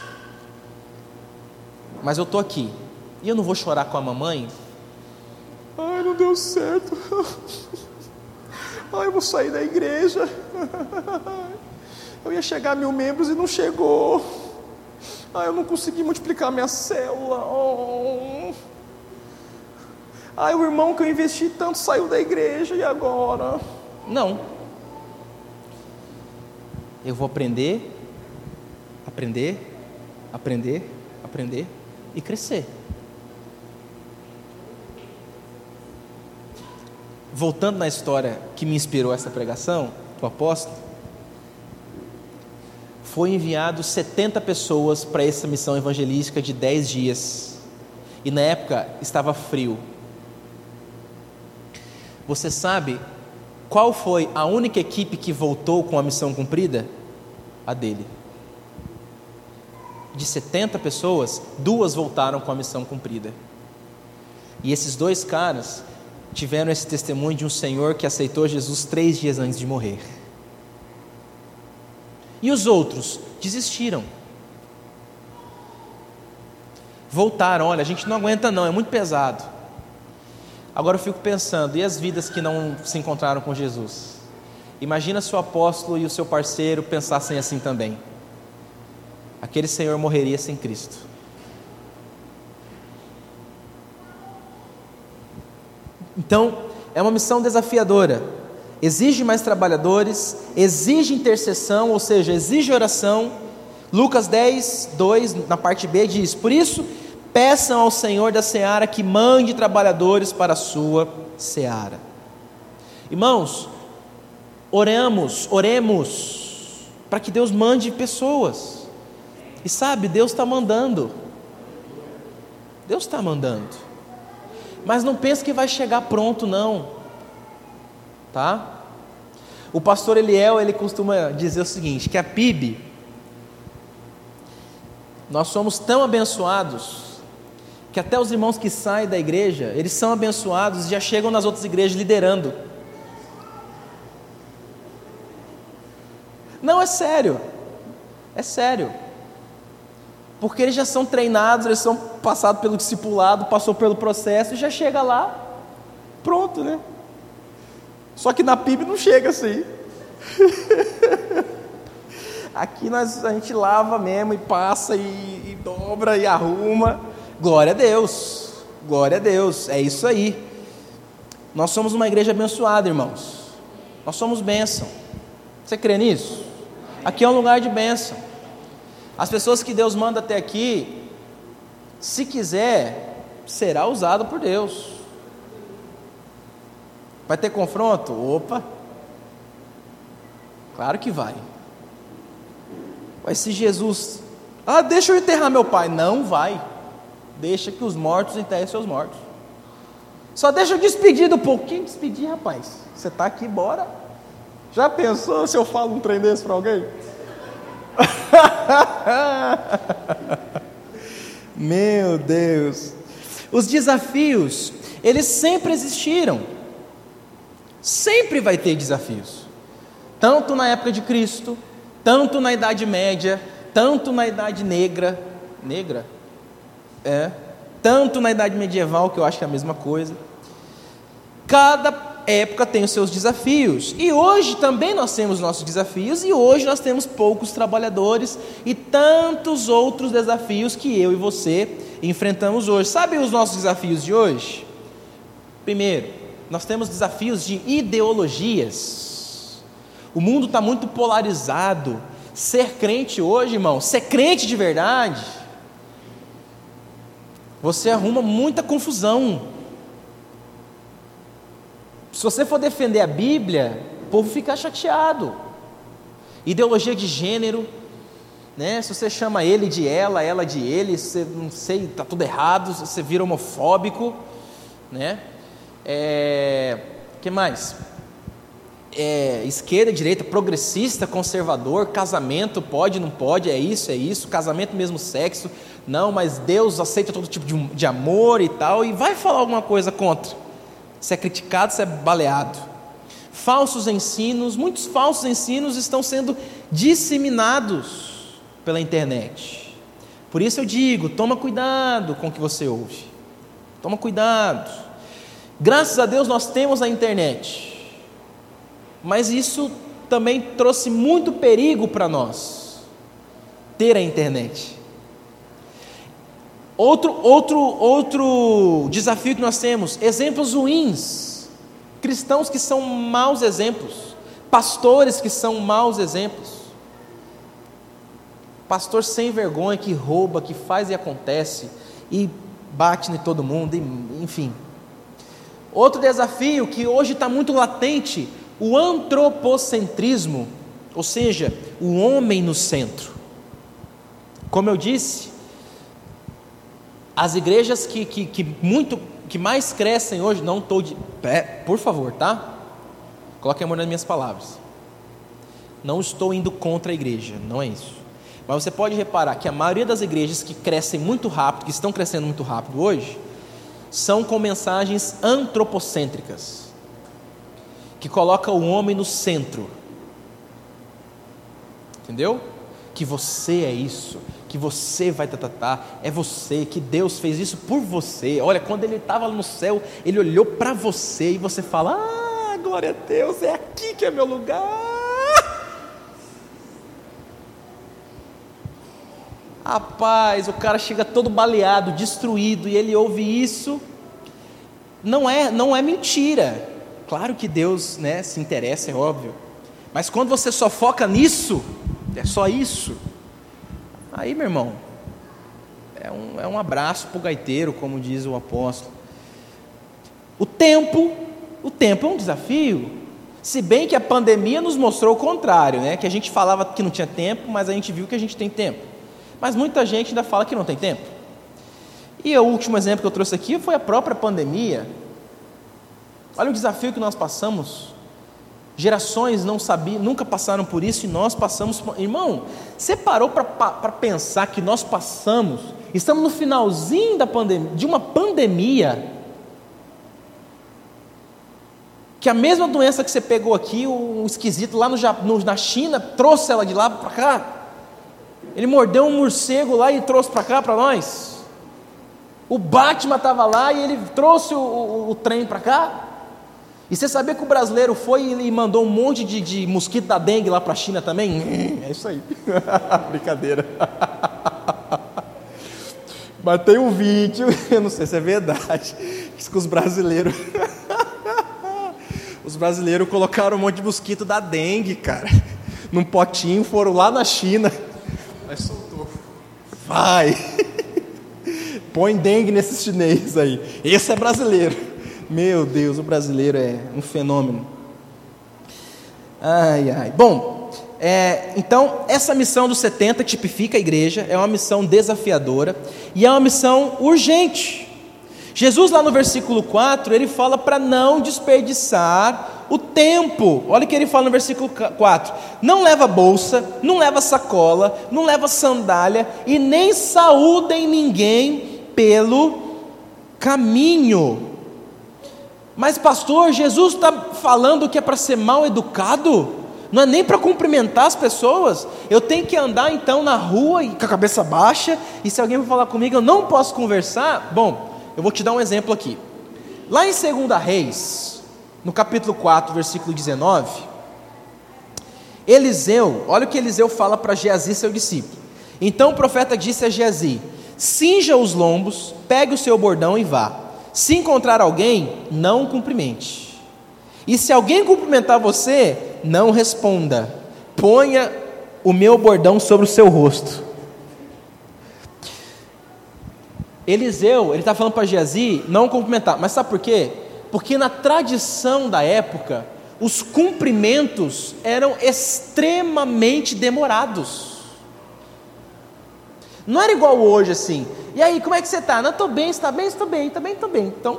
Mas eu estou aqui. E eu não vou chorar com a mamãe. Ai, não deu certo. Ai, eu vou sair da igreja. Eu ia chegar a 1000 membros e não chegou. Ai, eu não consegui multiplicar minha célula. Oh. Ai, o irmão que eu investi tanto saiu da igreja, e agora? Não. Eu vou aprender e crescer. Voltando na história que me inspirou essa pregação, do apóstolo, foi enviado 70 pessoas para essa missão evangelística de 10 dias, e na época estava frio. Você sabe qual foi a única equipe que voltou com a missão cumprida? A dele. De 70 pessoas, 2 voltaram com a missão cumprida. E esses 2 caras tiveram esse testemunho de um senhor que aceitou Jesus 3 dias antes de morrer. E os outros desistiram. Voltaram, olha, a gente não aguenta não, é muito pesado. Agora eu fico pensando, e as vidas que não se encontraram com Jesus? Imagina se o apóstolo e o seu parceiro pensassem assim também. Aquele senhor morreria sem Cristo. Então, é uma missão desafiadora. Exige mais trabalhadores, exige intercessão, ou seja, exige oração. Lucas 10, 2, na parte B diz: por isso, peçam ao Senhor da seara que mande trabalhadores para a sua seara. Irmãos, oremos para que Deus mande pessoas. E sabe, Deus está mandando. Deus está mandando. Mas não pense que vai chegar pronto não. Tá? O pastor Eliel, ele costuma dizer o seguinte, que a PIB, nós somos tão abençoados, que até os irmãos que saem da igreja, eles são abençoados e já chegam nas outras igrejas liderando. Não, é sério. É sério. Porque eles já são treinados, eles são passados pelo discipulado, passou pelo processo e já chega lá, pronto, né? Só que na PIB não chega assim. Aqui a gente lava mesmo e passa e dobra e arruma. Glória a Deus, é isso aí. Nós somos uma igreja abençoada, irmãos. Nós somos bênção. Você crê nisso? Aqui é um lugar de bênção. As pessoas que Deus manda até aqui, se quiser, será usado por Deus. Vai ter confronto? Opa! Claro que vai. Mas se Jesus... deixa eu enterrar meu pai. Não vai. Deixa que os mortos enterrem seus mortos. Só deixa eu despedir do povo. Quem despedir, rapaz? Você está aqui, bora. Já pensou se eu falo um trem desse para alguém? Meu Deus. Os desafios, eles sempre existiram. Sempre vai ter desafios. Tanto na época de Cristo, tanto na Idade Média, tanto na Idade Negra, tanto na Idade Medieval, que eu acho que é a mesma coisa. Cada época tem os seus desafios, e hoje também nós temos nossos desafios, e hoje nós temos poucos trabalhadores, e tantos outros desafios que eu e você enfrentamos hoje. Sabe os nossos desafios de hoje? Primeiro, nós temos desafios de ideologias. O mundo está muito polarizado. Ser crente hoje, irmão, ser crente de verdade, você arruma muita confusão. Se você for defender a Bíblia, o povo fica chateado. Ideologia de gênero, né? Se você chama ele de ela de ele, você não sei, está tudo errado, você vira homofóbico, né? Que mais? Esquerda, direita, progressista, conservador, casamento pode, não pode, é isso, casamento mesmo sexo, não, mas Deus aceita todo tipo de amor e tal, e vai falar alguma coisa contra. Se é criticado, se é baleado. Falsos ensinos, muitos falsos ensinos estão sendo disseminados pela internet. Por isso eu digo, toma cuidado com o que você ouve, toma cuidado. Graças a Deus nós temos a internet, mas isso também trouxe muito perigo para nós, ter a internet. Outro desafio que nós temos, exemplos ruins, cristãos que são maus exemplos, pastores que são maus exemplos, pastor sem vergonha que rouba, que faz e acontece, e bate em todo mundo, enfim. Outro desafio que hoje está muito latente, o antropocentrismo, ou seja, o homem no centro. Como eu disse, as igrejas que mais crescem hoje, não estou de pé, por favor, tá? Coloque amor nas minhas palavras. Não estou indo contra a igreja, não é isso. Mas você pode reparar que a maioria das igrejas que crescem muito rápido, que estão crescendo muito rápido hoje, são com mensagens antropocêntricas, que coloca o homem no centro, entendeu? Que você é isso, que você vai é você, que Deus fez isso por você. Olha, quando Ele estava no céu, Ele olhou para você e você fala, glória a Deus, é aqui que é meu lugar. Rapaz, o cara chega todo baleado, destruído, e ele ouve isso. Não é mentira. Claro que Deus, né, se interessa, é óbvio. Mas quando você só foca nisso, é só isso. Aí, meu irmão, é um abraço para o gaiteiro, como diz o apóstolo. O tempo é um desafio. Se bem que a pandemia nos mostrou o contrário, né? Que a gente falava que não tinha tempo, mas a gente viu que a gente tem tempo. Mas muita gente ainda fala que não tem tempo. E o último exemplo que eu trouxe aqui foi a própria pandemia. Olha o desafio que nós passamos. Gerações nunca passaram por isso e nós passamos. Irmão, você parou para pensar que nós estamos no finalzinho de uma pandemia, que a mesma doença que você pegou aqui, o esquisito lá na China, trouxe ela de lá para cá. Ele mordeu um morcego lá e trouxe para cá para nós. O Batman estava lá e ele trouxe o trem para cá. E você sabia que o brasileiro foi e mandou um monte de mosquito da dengue lá para a China também? É isso aí. Brincadeira. Mas tem um vídeo, eu não sei se é verdade, que os brasileiros colocaram um monte de mosquito da dengue, cara, num potinho, foram lá na China. Aí soltou. Vai. Põe dengue nesses chineses aí. Esse é brasileiro. Meu Deus, o brasileiro é um fenômeno. Bom, então essa missão dos 70 tipifica a igreja. É uma missão desafiadora e é uma missão urgente. Jesus lá no versículo 4, ele fala para não desperdiçar o tempo. Olha o que ele fala no versículo 4: não leva bolsa, não leva sacola, não leva sandália e nem saúdem ninguém pelo caminho. Mas pastor, Jesus está falando que é para ser mal educado? Não é nem para cumprimentar as pessoas? Eu tenho que andar então na rua e com a cabeça baixa, e se alguém for falar comigo eu não posso conversar? Bom, eu vou te dar um exemplo aqui. Lá em 2 Reis, no capítulo 4, versículo 19, Eliseu, olha o que Eliseu fala para Geazi, seu discípulo. Então o profeta disse a Geazi: cinja os lombos, pegue o seu bordão e vá. Se encontrar alguém, não cumprimente. E se alguém cumprimentar você, não responda. Ponha o meu bordão sobre o seu rosto. Eliseu, ele está falando para Geazi não cumprimentar. Mas sabe por quê? Porque na tradição da época, os cumprimentos eram extremamente demorados. Não era igual hoje assim. E aí, como é que você está? Não, estou bem, está bem, estou bem, estou bem, estou bem. Então,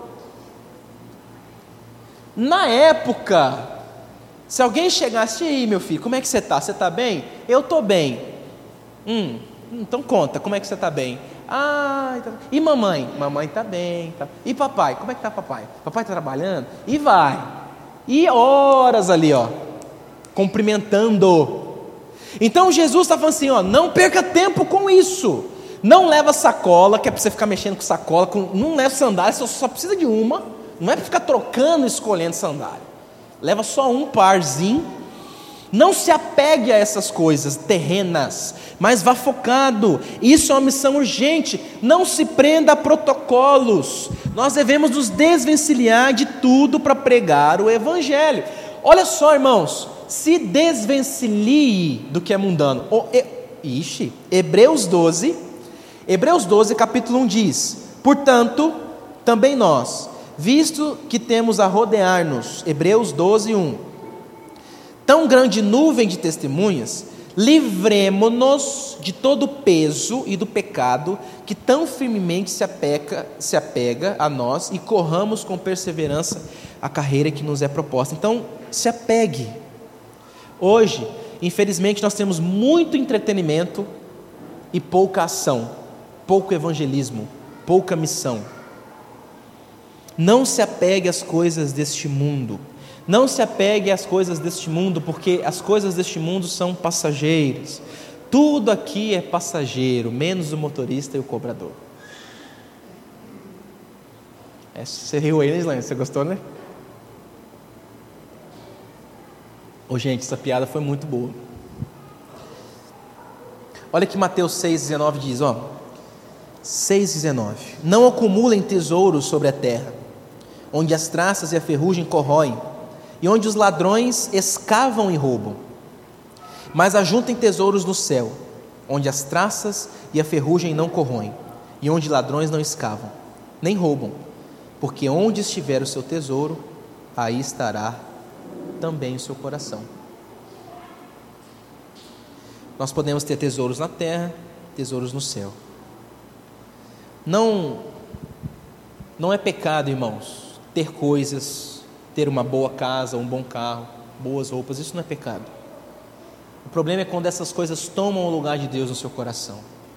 na época, se alguém chegasse, e aí meu filho, como é que você está? Você está bem? Eu estou bem. Então conta, como é que você está bem? E mamãe? Mamãe está bem. Tá. E papai? Como é que está papai? Papai está trabalhando? E vai. E horas ali, ó, cumprimentando. Então Jesus está falando assim, ó, não perca tempo com isso. Não leva sacola, que é para você ficar mexendo com sacola, não leva sandália, você só precisa de uma. Não é para ficar trocando e escolhendo sandália. Leva só um parzinho. Não se apegue a essas coisas terrenas, mas vá focado. Isso é uma missão urgente. Não se prenda a protocolos. Nós devemos nos desvencilhar de tudo para pregar o Evangelho. Olha só, irmãos, se desvencilie do que é mundano. Hebreus 12, capítulo 1 diz: portanto, também nós, visto que temos a rodear-nos, Hebreus 12, 1, tão grande nuvem de testemunhas, livremo-nos de todo o peso e do pecado que tão firmemente se apega a nós e corramos com perseverança a carreira que nos é proposta. Então, se apegue. Hoje, infelizmente, nós temos muito entretenimento e pouca ação, pouco evangelismo, pouca missão. Não se apegue às coisas deste mundo. Não se apegue às coisas deste mundo, porque as coisas deste mundo são passageiras. Tudo aqui é passageiro, menos o motorista e o cobrador. Você riu aí, né, Islane? Você gostou, né? Gente, essa piada foi muito boa. Olha que Mateus 6,19 diz, 6,19: não acumulem tesouros sobre a terra, onde as traças e a ferrugem corroem, e onde os ladrões escavam e roubam, mas ajuntem tesouros no céu, onde as traças e a ferrugem não corroem, e onde ladrões não escavam, nem roubam, porque onde estiver o seu tesouro, aí estará também o seu coração. Nós podemos ter tesouros na terra, tesouros no céu. Não é pecado, irmãos, ter coisas, ter uma boa casa, um bom carro, boas roupas, isso não é pecado. O problema é quando essas coisas tomam o lugar de Deus no seu coração.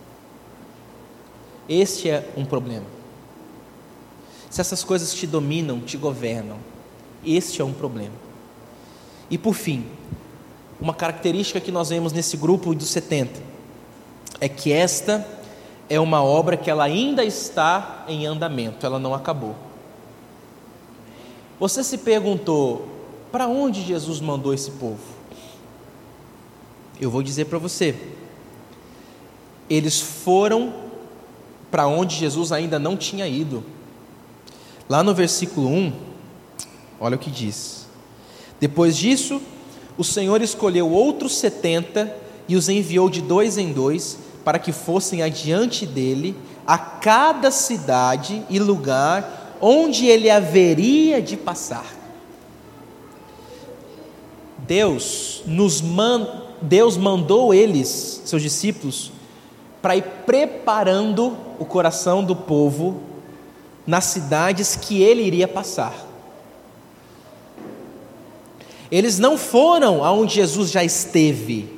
Este é um problema. Se essas coisas te dominam, te governam, este é um problema. E por fim, uma característica que nós vemos nesse grupo dos 70 é que esta é uma obra que ela ainda está em andamento, ela não acabou. Você se perguntou, para onde Jesus mandou esse povo? Eu vou dizer para você, eles foram para onde Jesus ainda não tinha ido. Lá no versículo 1, olha o que diz: depois disso, o Senhor escolheu outros 70 e os enviou de 2 em 2 para que fossem adiante dele a cada cidade e lugar onde ele haveria de passar. Deus mandou eles, seus discípulos, para ir preparando o coração do povo nas cidades que ele iria passar. Eles não foram aonde Jesus já esteve.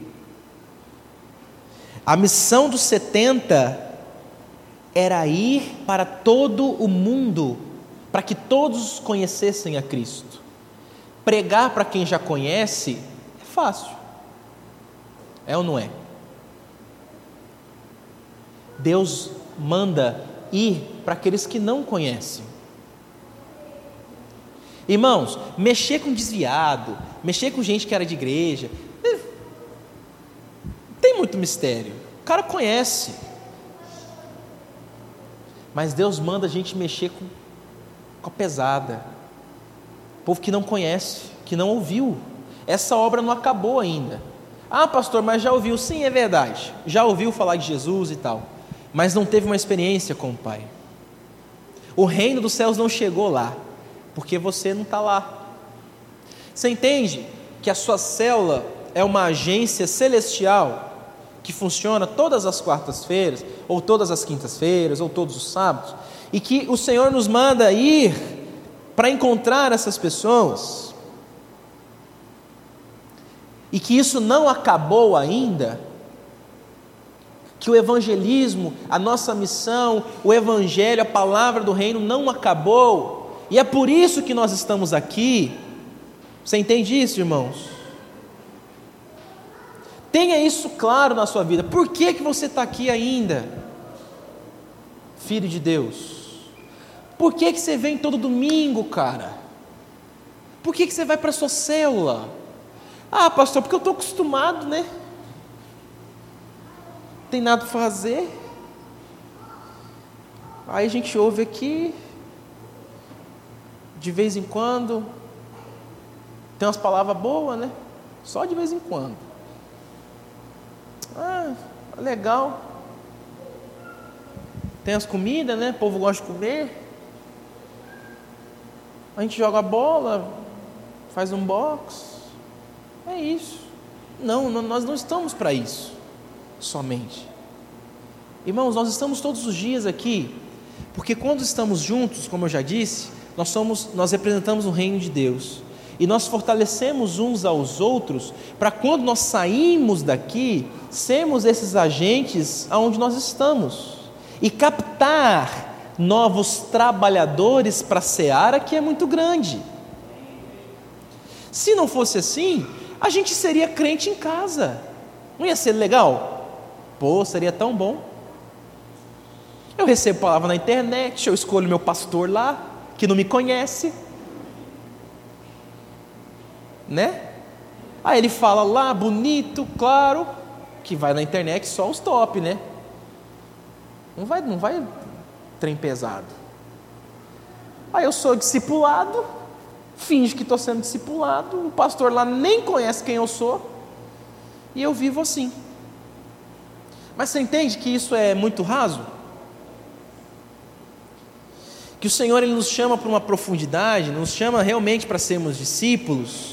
A missão dos 70 era ir para todo o mundo, para que todos conhecessem a Cristo. Pregar para quem já conhece é fácil, é ou não é? Deus manda ir para aqueles que não conhecem. Irmãos, mexer com desviado, mexer com gente que era de igreja, não tem muito mistério, o cara conhece. Mas Deus manda a gente mexer com ficou pesada. Povo que não conhece, que não ouviu. Essa obra não acabou ainda. Ah, pastor, mas já ouviu? Sim, é verdade. Já ouviu falar de Jesus e tal, mas não teve uma experiência com o Pai. O reino dos céus não chegou lá, porque você não está lá. Você entende que a sua célula é uma agência celestial que funciona todas as quartas-feiras, ou todas as quintas-feiras, ou todos os sábados, e que o Senhor nos manda ir para encontrar essas pessoas, e que isso não acabou ainda, que o evangelismo, a nossa missão, o evangelho, a palavra do reino não acabou, e é por isso que nós estamos aqui. Você entende isso, irmãos? Tenha isso claro na sua vida. Por que você está aqui ainda, filho de Deus? Por que você vem todo domingo, cara? Por que você vai para a sua célula? Ah, pastor, porque eu estou acostumado, né? Tem nada para fazer. Aí a gente ouve aqui, de vez em quando, tem umas palavras boas, né? Só de vez em quando. Ah, legal. Tem as comidas, né? O povo gosta de comer. A gente joga bola, faz um box. É isso. Não, nós não estamos para isso somente. Irmãos, nós estamos todos os dias aqui, porque quando estamos juntos, como eu já disse, nós representamos o reino de Deus. E nós fortalecemos uns aos outros, para quando nós saímos daqui, sermos esses agentes aonde nós estamos, e captar novos trabalhadores para a seara que é muito grande. Se não fosse assim, a gente seria crente em casa, não ia ser legal? Pô, seria tão bom. Eu recebo palavra na internet, eu escolho meu pastor lá, que não me conhece, né? Aí ele fala lá, bonito, claro, que vai na internet só os top, né? Não vai trem pesado. Aí eu sou discipulado, finge que estou sendo discipulado, o pastor lá nem conhece quem eu sou, e eu vivo assim. Mas você entende que isso é muito raso? Que o Senhor Ele nos chama para uma profundidade, nos chama realmente para sermos discípulos.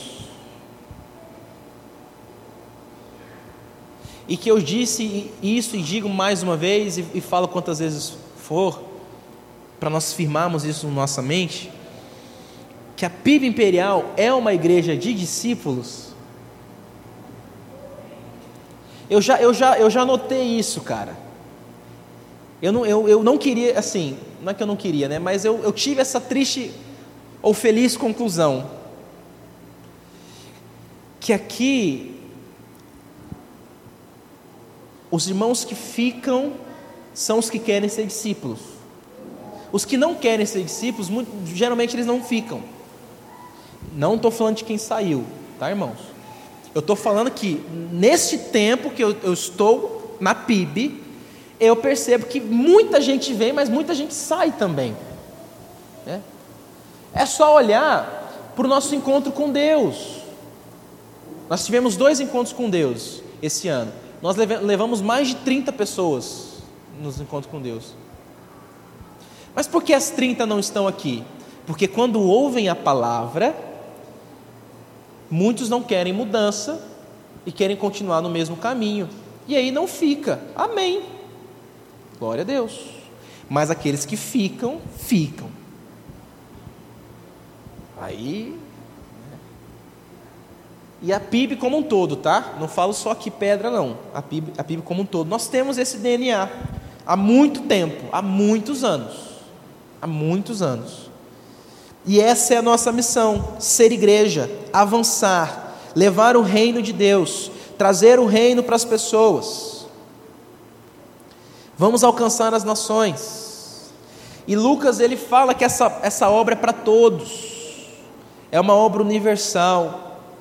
E que eu disse isso e digo mais uma vez e falo quantas vezes for, para nós firmarmos isso na nossa mente, que a PIB Imperial é uma igreja de discípulos. Eu já notei isso, cara. Eu não queria, assim, não é que eu não queria, né? Mas eu tive essa triste ou feliz conclusão, que aqui os irmãos que ficam são os que querem ser discípulos. Os que não querem ser discípulos, geralmente eles não ficam. Não estou falando de quem saiu, tá, irmãos? Eu estou falando que neste tempo que eu estou na PIB, eu percebo que muita gente vem, mas muita gente sai também, né? É só olhar para o nosso encontro com Deus. Nós tivemos 2 encontros com Deus esse ano. Nós levamos mais de 30 pessoas nos encontros com Deus. Mas por que as 30 não estão aqui? Porque quando ouvem a palavra, muitos não querem mudança e querem continuar no mesmo caminho, e aí não fica. Amém, glória a Deus. Mas aqueles que ficam, ficam. Aí, e a PIB como um todo, tá? Não falo só aqui Pedra não, a PIB como um todo. Nós temos esse DNA há muito tempo, há muitos anos. E essa é a nossa missão: ser igreja, avançar, levar o reino de Deus, trazer o reino para as pessoas. Vamos alcançar as nações. E Lucas ele fala que essa obra é para todos, é uma obra universal.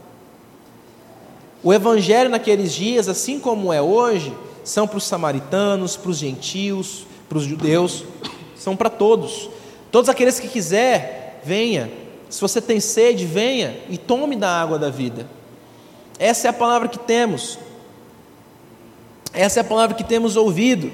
O evangelho naqueles dias, assim como é hoje, são para os samaritanos, para os gentios, para os judeus, são para todos. Todos aqueles que quiser venha. Se você tem sede, venha e tome da água da vida. Essa é a palavra que temos. Essa é a palavra que temos ouvido.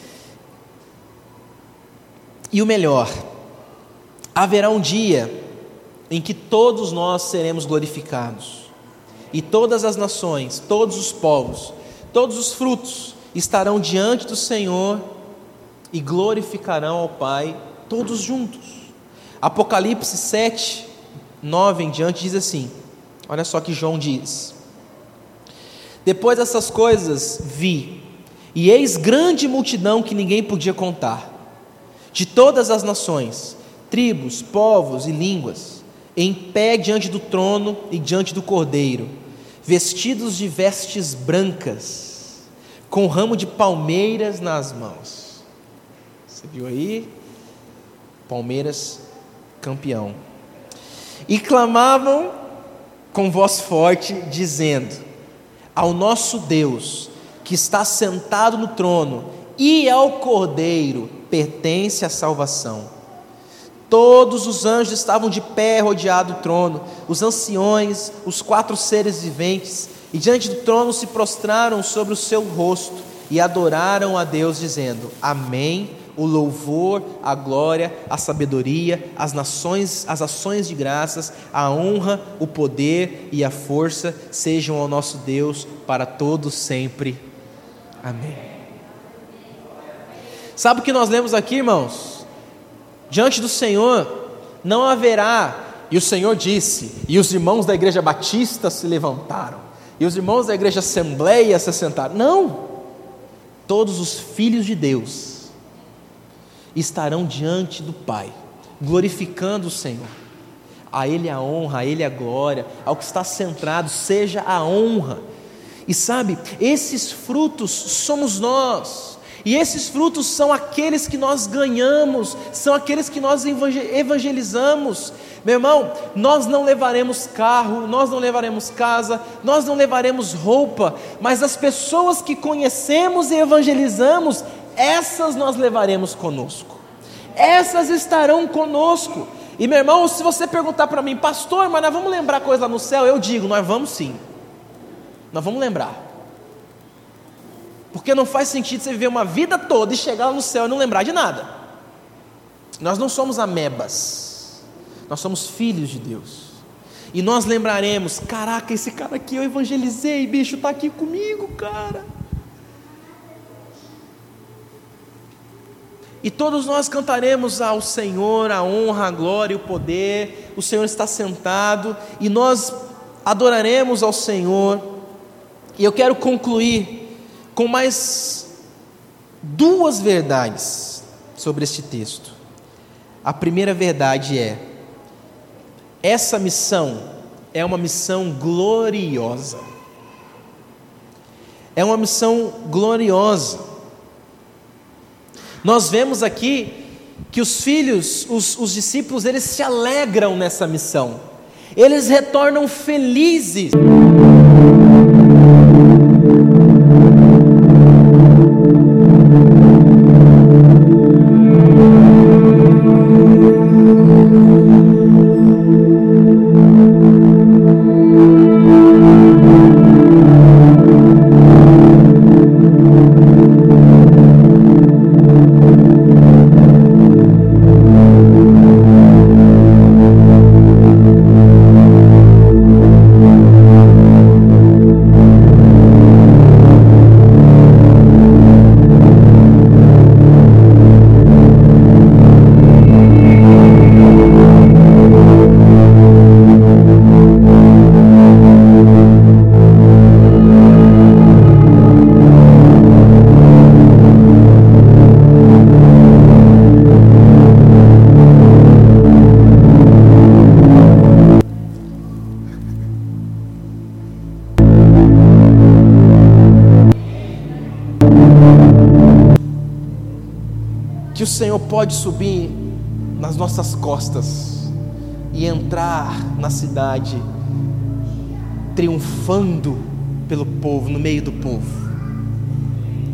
E o melhor, haverá um dia em que todos nós seremos glorificados, e todas as nações, todos os povos, todos os frutos estarão diante do Senhor e glorificarão ao Pai, todos juntos. Apocalipse 7, 9 em diante diz assim, olha só que João diz: depois dessas coisas vi, e eis grande multidão que ninguém podia contar, de todas as nações, tribos, povos e línguas, em pé diante do trono e diante do Cordeiro, vestidos de vestes brancas, com ramo de palmeiras nas mãos. Você viu aí? Palmeiras campeão. E clamavam com voz forte, dizendo: ao nosso Deus, que está sentado no trono, e ao Cordeiro pertence a salvação. Todos os anjos estavam de pé rodeado do trono, os anciões, os 4 seres viventes, e diante do trono se prostraram sobre o seu rosto e adoraram a Deus, dizendo: amém. O louvor, a glória, a sabedoria, as nações, as ações de graças, a honra, o poder e a força sejam ao nosso Deus para todos sempre. Amém. Sabe o que nós lemos aqui, irmãos? Diante do Senhor não haverá, e o Senhor disse, e os irmãos da igreja batista se levantaram, e os irmãos da igreja assembleia se sentaram. Não, todos os filhos de Deus estarão diante do Pai, glorificando o Senhor. A Ele a honra, a Ele a glória, ao que está centrado seja a honra. E sabe, esses frutos somos nós, e esses frutos são aqueles que nós ganhamos, são aqueles que nós evangelizamos. Meu irmão, nós não levaremos carro, nós não levaremos casa, nós não levaremos roupa, mas as pessoas que conhecemos e evangelizamos, essas nós levaremos conosco, essas estarão conosco. E meu irmão, se você perguntar para mim: pastor, mas nós vamos lembrar coisa lá no céu? Eu digo: nós vamos sim, nós vamos lembrar, porque não faz sentido você viver uma vida toda e chegar lá no céu e não lembrar de nada. Nós não somos amebas, nós somos filhos de Deus, e nós lembraremos: caraca, esse cara aqui eu evangelizei, bicho, está aqui comigo, cara. E todos nós cantaremos ao Senhor a honra, a glória e o poder. O Senhor está sentado e nós adoraremos ao Senhor. E eu quero concluir com mais 2 verdades sobre este texto. A primeira verdade é: essa missão é uma missão gloriosa. É uma missão gloriosa. Nós vemos aqui que os filhos, os discípulos, eles se alegram nessa missão, eles retornam felizes. Que o Senhor pode subir nas nossas costas e entrar na cidade triunfando pelo povo, no meio do povo.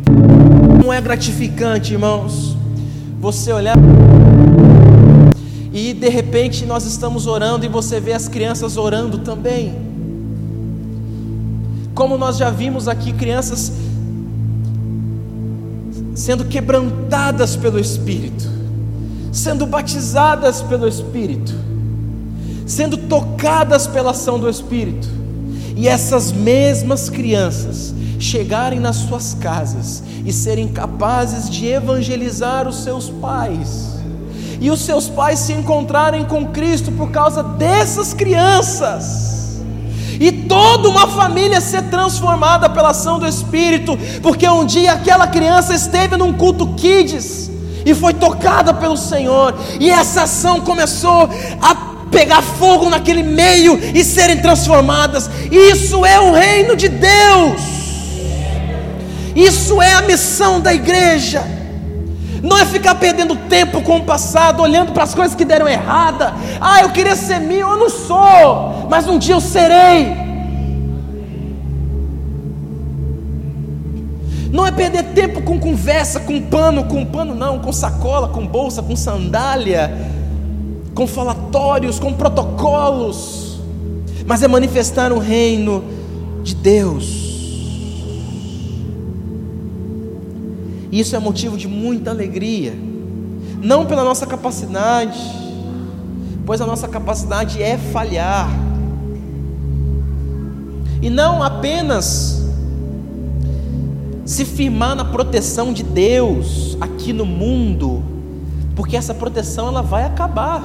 Não é gratificante, irmãos, você olhar E de repente nós estamos orando e você vê as crianças orando também. Como nós já vimos aqui, crianças sendo quebrantadas pelo Espírito, sendo batizadas pelo Espírito, sendo tocadas pela ação do Espírito. E essas mesmas crianças chegarem nas suas casas e serem capazes de evangelizar os seus pais, e os seus pais se encontrarem com Cristo por causa dessas crianças, e toda uma família ser transformada pela ação do Espírito, porque um dia aquela criança esteve num culto kids e foi tocada pelo Senhor, e essa ação começou a pegar fogo naquele meio e serem transformadas. Isso é o reino de Deus, isso é a missão da igreja. Não é ficar perdendo tempo com o passado, olhando para as coisas que deram errada. Eu queria ser mil, eu não sou, mas um dia eu serei. Não é perder tempo com conversa, com pano não, com sacola, com bolsa, com sandália, com falatórios, com protocolos, mas é manifestar o reino de Deus. Isso é motivo de muita alegria, não pela nossa capacidade, pois a nossa capacidade é falhar, e não apenas se firmar na proteção de Deus aqui no mundo, porque essa proteção ela vai acabar,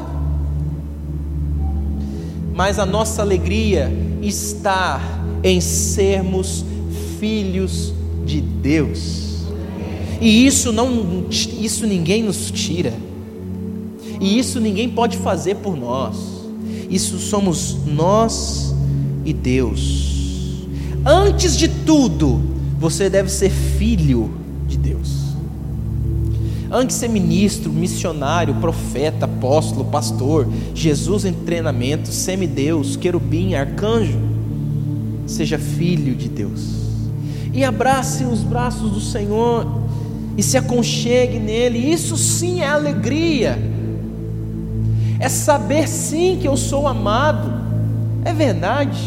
mas a nossa alegria está em sermos filhos de Deus. E isso ninguém nos tira, e isso ninguém pode fazer por nós. Isso somos nós e Deus. Antes de tudo, você deve ser filho de Deus. Antes de ser ministro, missionário, profeta, apóstolo, pastor, Jesus em treinamento, semideus, querubim, arcanjo, seja filho de Deus, e abrace os braços do Senhor e se aconchegue nele. Isso sim é alegria, é saber sim que eu sou amado, é verdade,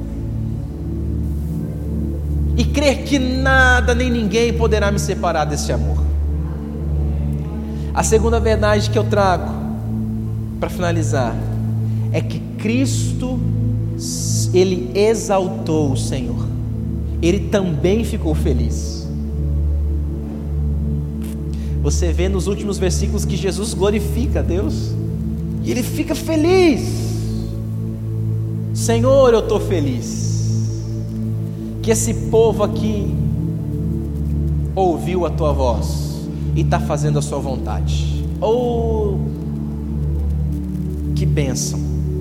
e crer que nada nem ninguém poderá me separar desse amor. A segunda verdade que eu trago para finalizar é que Cristo, Ele exaltou o Senhor, Ele também ficou feliz. Você vê nos últimos versículos que Jesus glorifica a Deus, e Ele fica feliz. Senhor, eu estou feliz que esse povo aqui ouviu a Tua voz e está fazendo a Sua vontade. Oh, que bênção!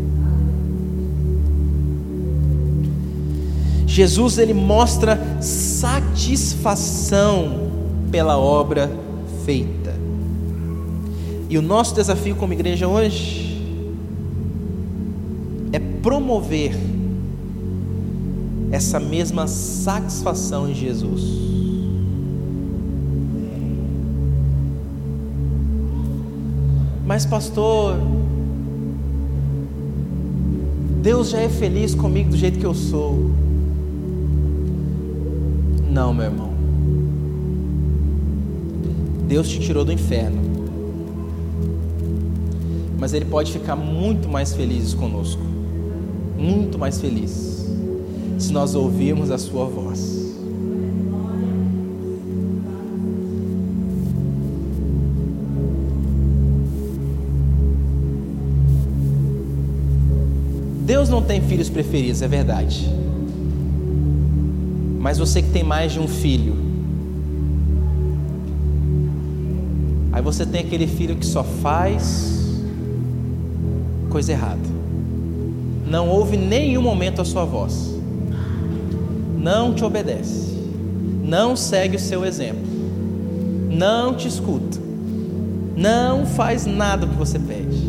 Jesus, Ele mostra satisfação pela obra feita. E o nosso desafio como igreja hoje é promover essa mesma satisfação em Jesus. Mas pastor, Deus já é feliz comigo do jeito que eu sou. Não, meu irmão, Deus te tirou do inferno, mas Ele pode ficar muito mais feliz conosco, muito mais feliz, se nós ouvirmos a Sua voz. Deus não tem filhos preferidos, é verdade, mas você que tem mais de um filho, aí você tem aquele filho que só faz coisa errada, não ouve em nenhum momento a sua voz, não te obedece, não segue o seu exemplo, não te escuta, não faz nada que você pede.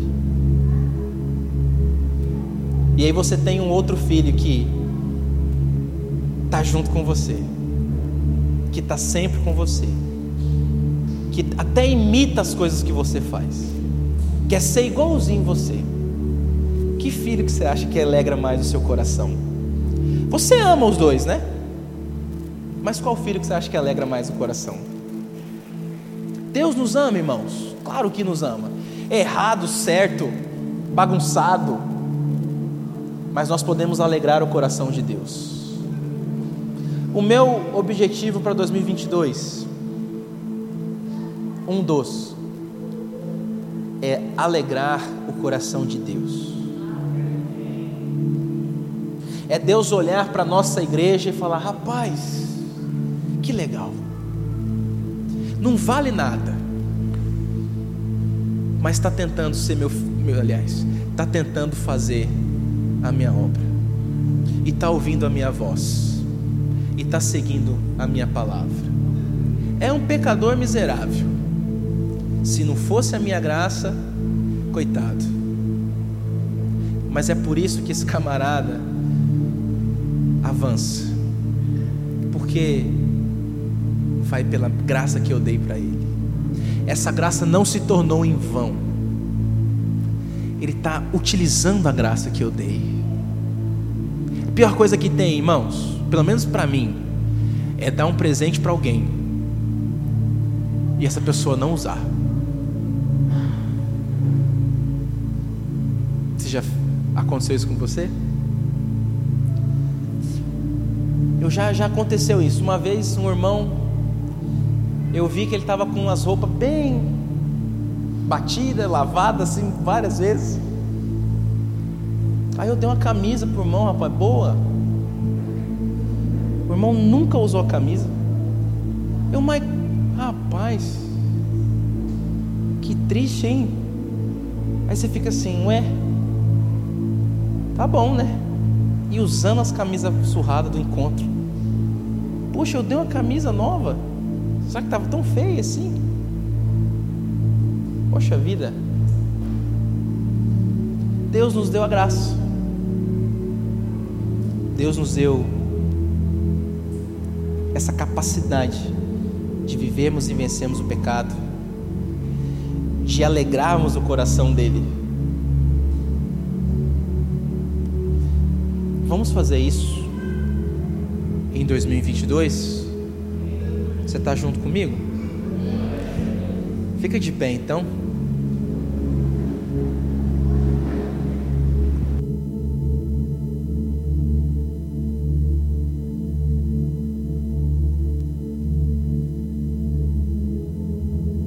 E aí você tem um outro filho que está junto com você, que está sempre com você, que até imita as coisas que você faz. quer ser igualzinho você. Que filho que você acha que alegra mais o seu coração? Você ama os dois, né? Mas qual filho que você acha que alegra mais o coração? Deus nos ama, irmãos. Claro que nos ama. Errado, certo, bagunçado, mas nós podemos alegrar o coração de Deus. O meu objetivo para 2022, é alegrar o coração de Deus. É Deus olhar para a nossa igreja e falar: rapaz, que legal, não vale nada, mas está tentando ser está tentando fazer a minha obra, e está ouvindo a minha voz, e está seguindo a minha palavra. É um pecador miserável. Se não fosse a minha graça, coitado. Mas é por isso que esse camarada avança, porque vai pela graça que eu dei para ele. Essa graça não se tornou em vão. Ele está utilizando a graça que eu dei. A pior coisa que tem, irmãos, pelo menos para mim, é dar um presente para alguém e essa pessoa não usar. Já aconteceu isso com você? Já aconteceu isso. Uma vez um irmão, eu vi que ele estava com as roupas bem batidas, lavadas assim várias vezes. Aí eu dei uma camisa pro irmão, rapaz, boa. O irmão nunca usou a camisa. Mas rapaz, que triste, hein? Aí você fica assim, ué, tá bom, né? E usando as camisas surradas do encontro. Poxa, eu dei uma camisa nova, só que estava tão feia assim. Poxa vida. Deus nos deu a graça. Deus nos deu essa capacidade de vivermos e vencermos o pecado, de alegrarmos o coração dele. Vamos fazer isso em 2022? Você está junto comigo? Fica de pé então.